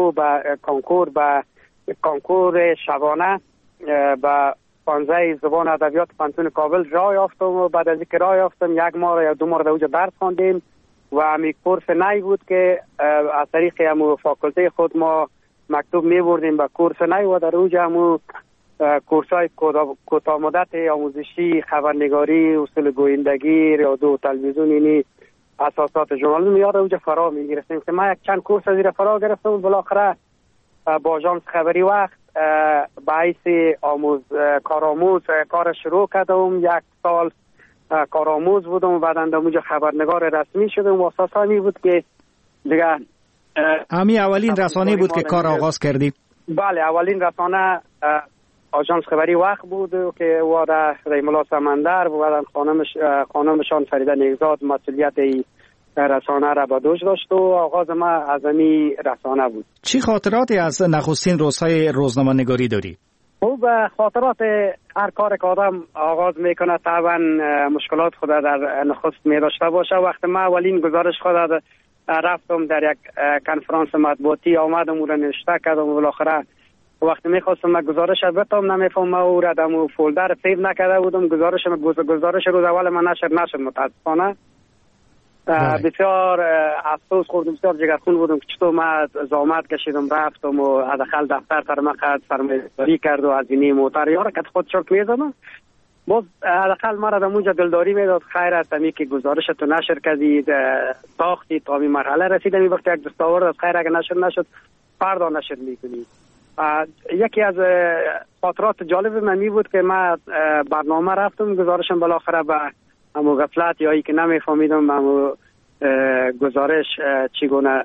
کنکور شبانه به 15 زبان ادبیات پانتون کابل راه یافتم و بعد از اینکه راه یافتم 1 ماه یا 2 ماه در اونجا درس خواندیم و همین کورس نی بود که از طریق همون فاکولته خود ما مکتوب می بردیم به کورس نی و در اونجا همون کورس‌های کوتاه مدت آموزشی، خبرنگاری، اصول گویندگی، رادیو و تلویزیون، یعنی اساسات ژورنالیسم یاد اونجا فرا می‌گرفتیم که من یک چند کورس از این فرا گرفتم و بالاخره با آژانس خبری وقت به حیث کارآموز کار شروع کردم. 1 سال کارآموز بودم و بعدا در اونجا خبرنگار رسمی شدم و اساسا همی بود که دیگه همین اولین رسانه بود که کار آغاز کردی؟ بله، اولین رسانه آژانس خبری وقت بود که وارد ریمولا سمندر و بعد خانمشان فریده نیکزاد مسئولیت رسانه را به دوش داشت و آغاز ما از همین رسانه بود. چی خاطراتی از نخستین روزهای روزنامه نگاری داری؟ خب خاطرات هر کار که آدم آغاز میکنه طبعا مشکلات خود در نخست می داشته باشه. وقتی ما اولین گزارش خود رفتم در یک کنفرانس مطبوعاتی آمدم او را نوشته کردم و بالاخره وقتی میخواستم گزارش بتم نمیفهمم او را در فولدر سیو نکرده بودم. گزارش روز اول من نشد متاسفانه. بسیار افسوس خوردم، بسیار جگرخون بودم که چطور من زحمت کشیدم رفتم و حداقل دفتر سر مقد سرمایه‌گذاری کرد و از اینی موتر یارا که خود چرک میزدم. باز حداقل مرا در اونجا دلداری میداد خیر است همی که گزارش تو نشر کردید ساختی تا این مرحله رسیدم. این وقت یک دستاورد از خیر اگه نشر فردا نشر میکنید. یکی از خاطرات جالب من می بود که من برنامه رفتم گزارشم بالاخره به همو غفلت یا ای که نمیفهمیدم همو گزارش چگونه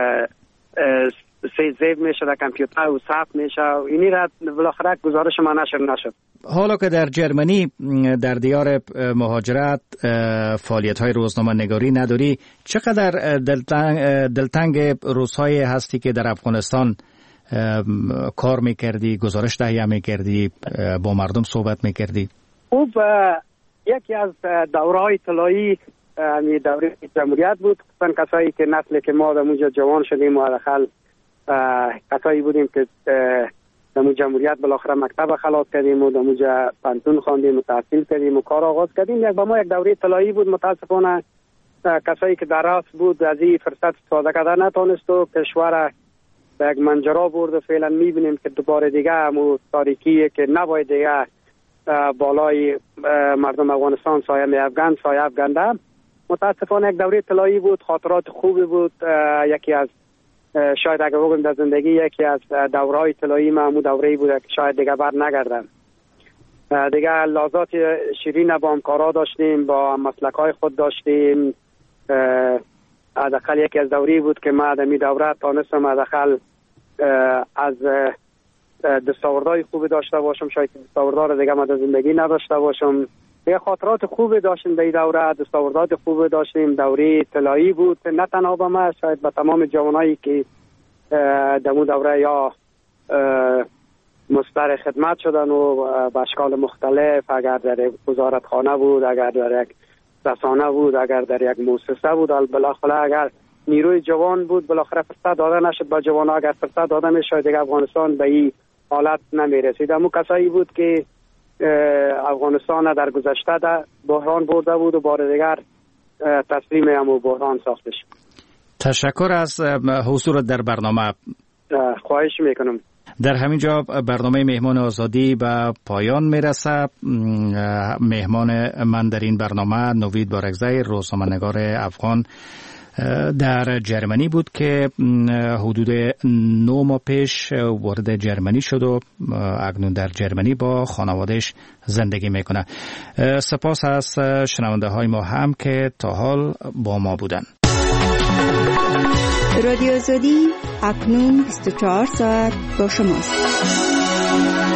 سیو میشه در کامپیوتر و ثبت میشه و اینی را بالاخره گزارش من نشد. حالا که در جرمنی در دیار مهاجرت فعالیت‌های روزنامه نگاری نداری، چقدر دلتنگ روزهای هستی که در افغانستان کار میکردی، گزارش تهیه میکردی، با مردم صحبت میکردی؟ خوب یکی از دوره‌های طلایی همین دوره جمهوریت بود. کسایی که نسلی که ما در اونجا جوان شدیم و حداقل کسایی بودیم که در اون جمهوریت بالاخره مکتب خلاص کردیم و در اونجا پانتون خواندیم و تحصیل کردیم و کار آغاز کردیم. با ما یک دوره طلایی بود. متاسفانه کسایی که در راست بود از این فرصت استفاده کردن نتونست و کشور یک منجرا برد و فعلا میبینیم که دوباره دیگه همون تاریکیه که نباید دیگه بالای مردم افغانستان سایه افغانده. متاسفانه یک دوره طلایی بود، خاطرات خوبی بود. یکی از شاید اگه بگم در زندگی یکی از دوره‌های طلایی ما همون دوره‌ای بود که شاید دیگه بر نگردم. دیگه لحظات شیرین با همکارا داشتیم، با مسلک‌های خود داشتیم. حداقل یکی از دوری بود که ما در می دوره تانستم حداقل از دستاوردهای خوبی داشته باشم. شاید دستاوردها دیگه ما در زندگی نداشته باشم. دیگه خاطرات خوبی داشتیم در این دوره، دستاوردات خوبی داشتیم. دوره طلایی بود نه تنها به ما، شاید به تمام جوانایی که در اون دوره یا مستر خدمت شدن و به اشکال مختلف، اگر در وزارتخانه بود، اگر در یک رسانه بود، اگر در یک مؤسسه بود، بالاخره اگر نیروی جوان بود بالاخره فرصت داده نشد به جوان. اگر فرصت داده میشد دیگه افغانستان به این حالت نمیرسید. اما کسایی بود که افغانستان در گذشته در بحران برده بود و بار دیگر تسلیم امو بحران ساخته شد. تشکر از حضور در برنامه. خواهش میکنم. در همین جا برنامه مهمان آزادی به پایان میرسه. مهمان من در این برنامه نوید بارکزی، روزنامه‌نگار افغان در جرمنی بود که حدود 9 ماه پیش وارد جرمنی شد و اکنون در جرمنی با خانوادهش زندگی میکنه. سپاس از شنونده های ما هم که تا حال با ما بودن. رادیو آزادی اکنون 24 ساعت با شماست.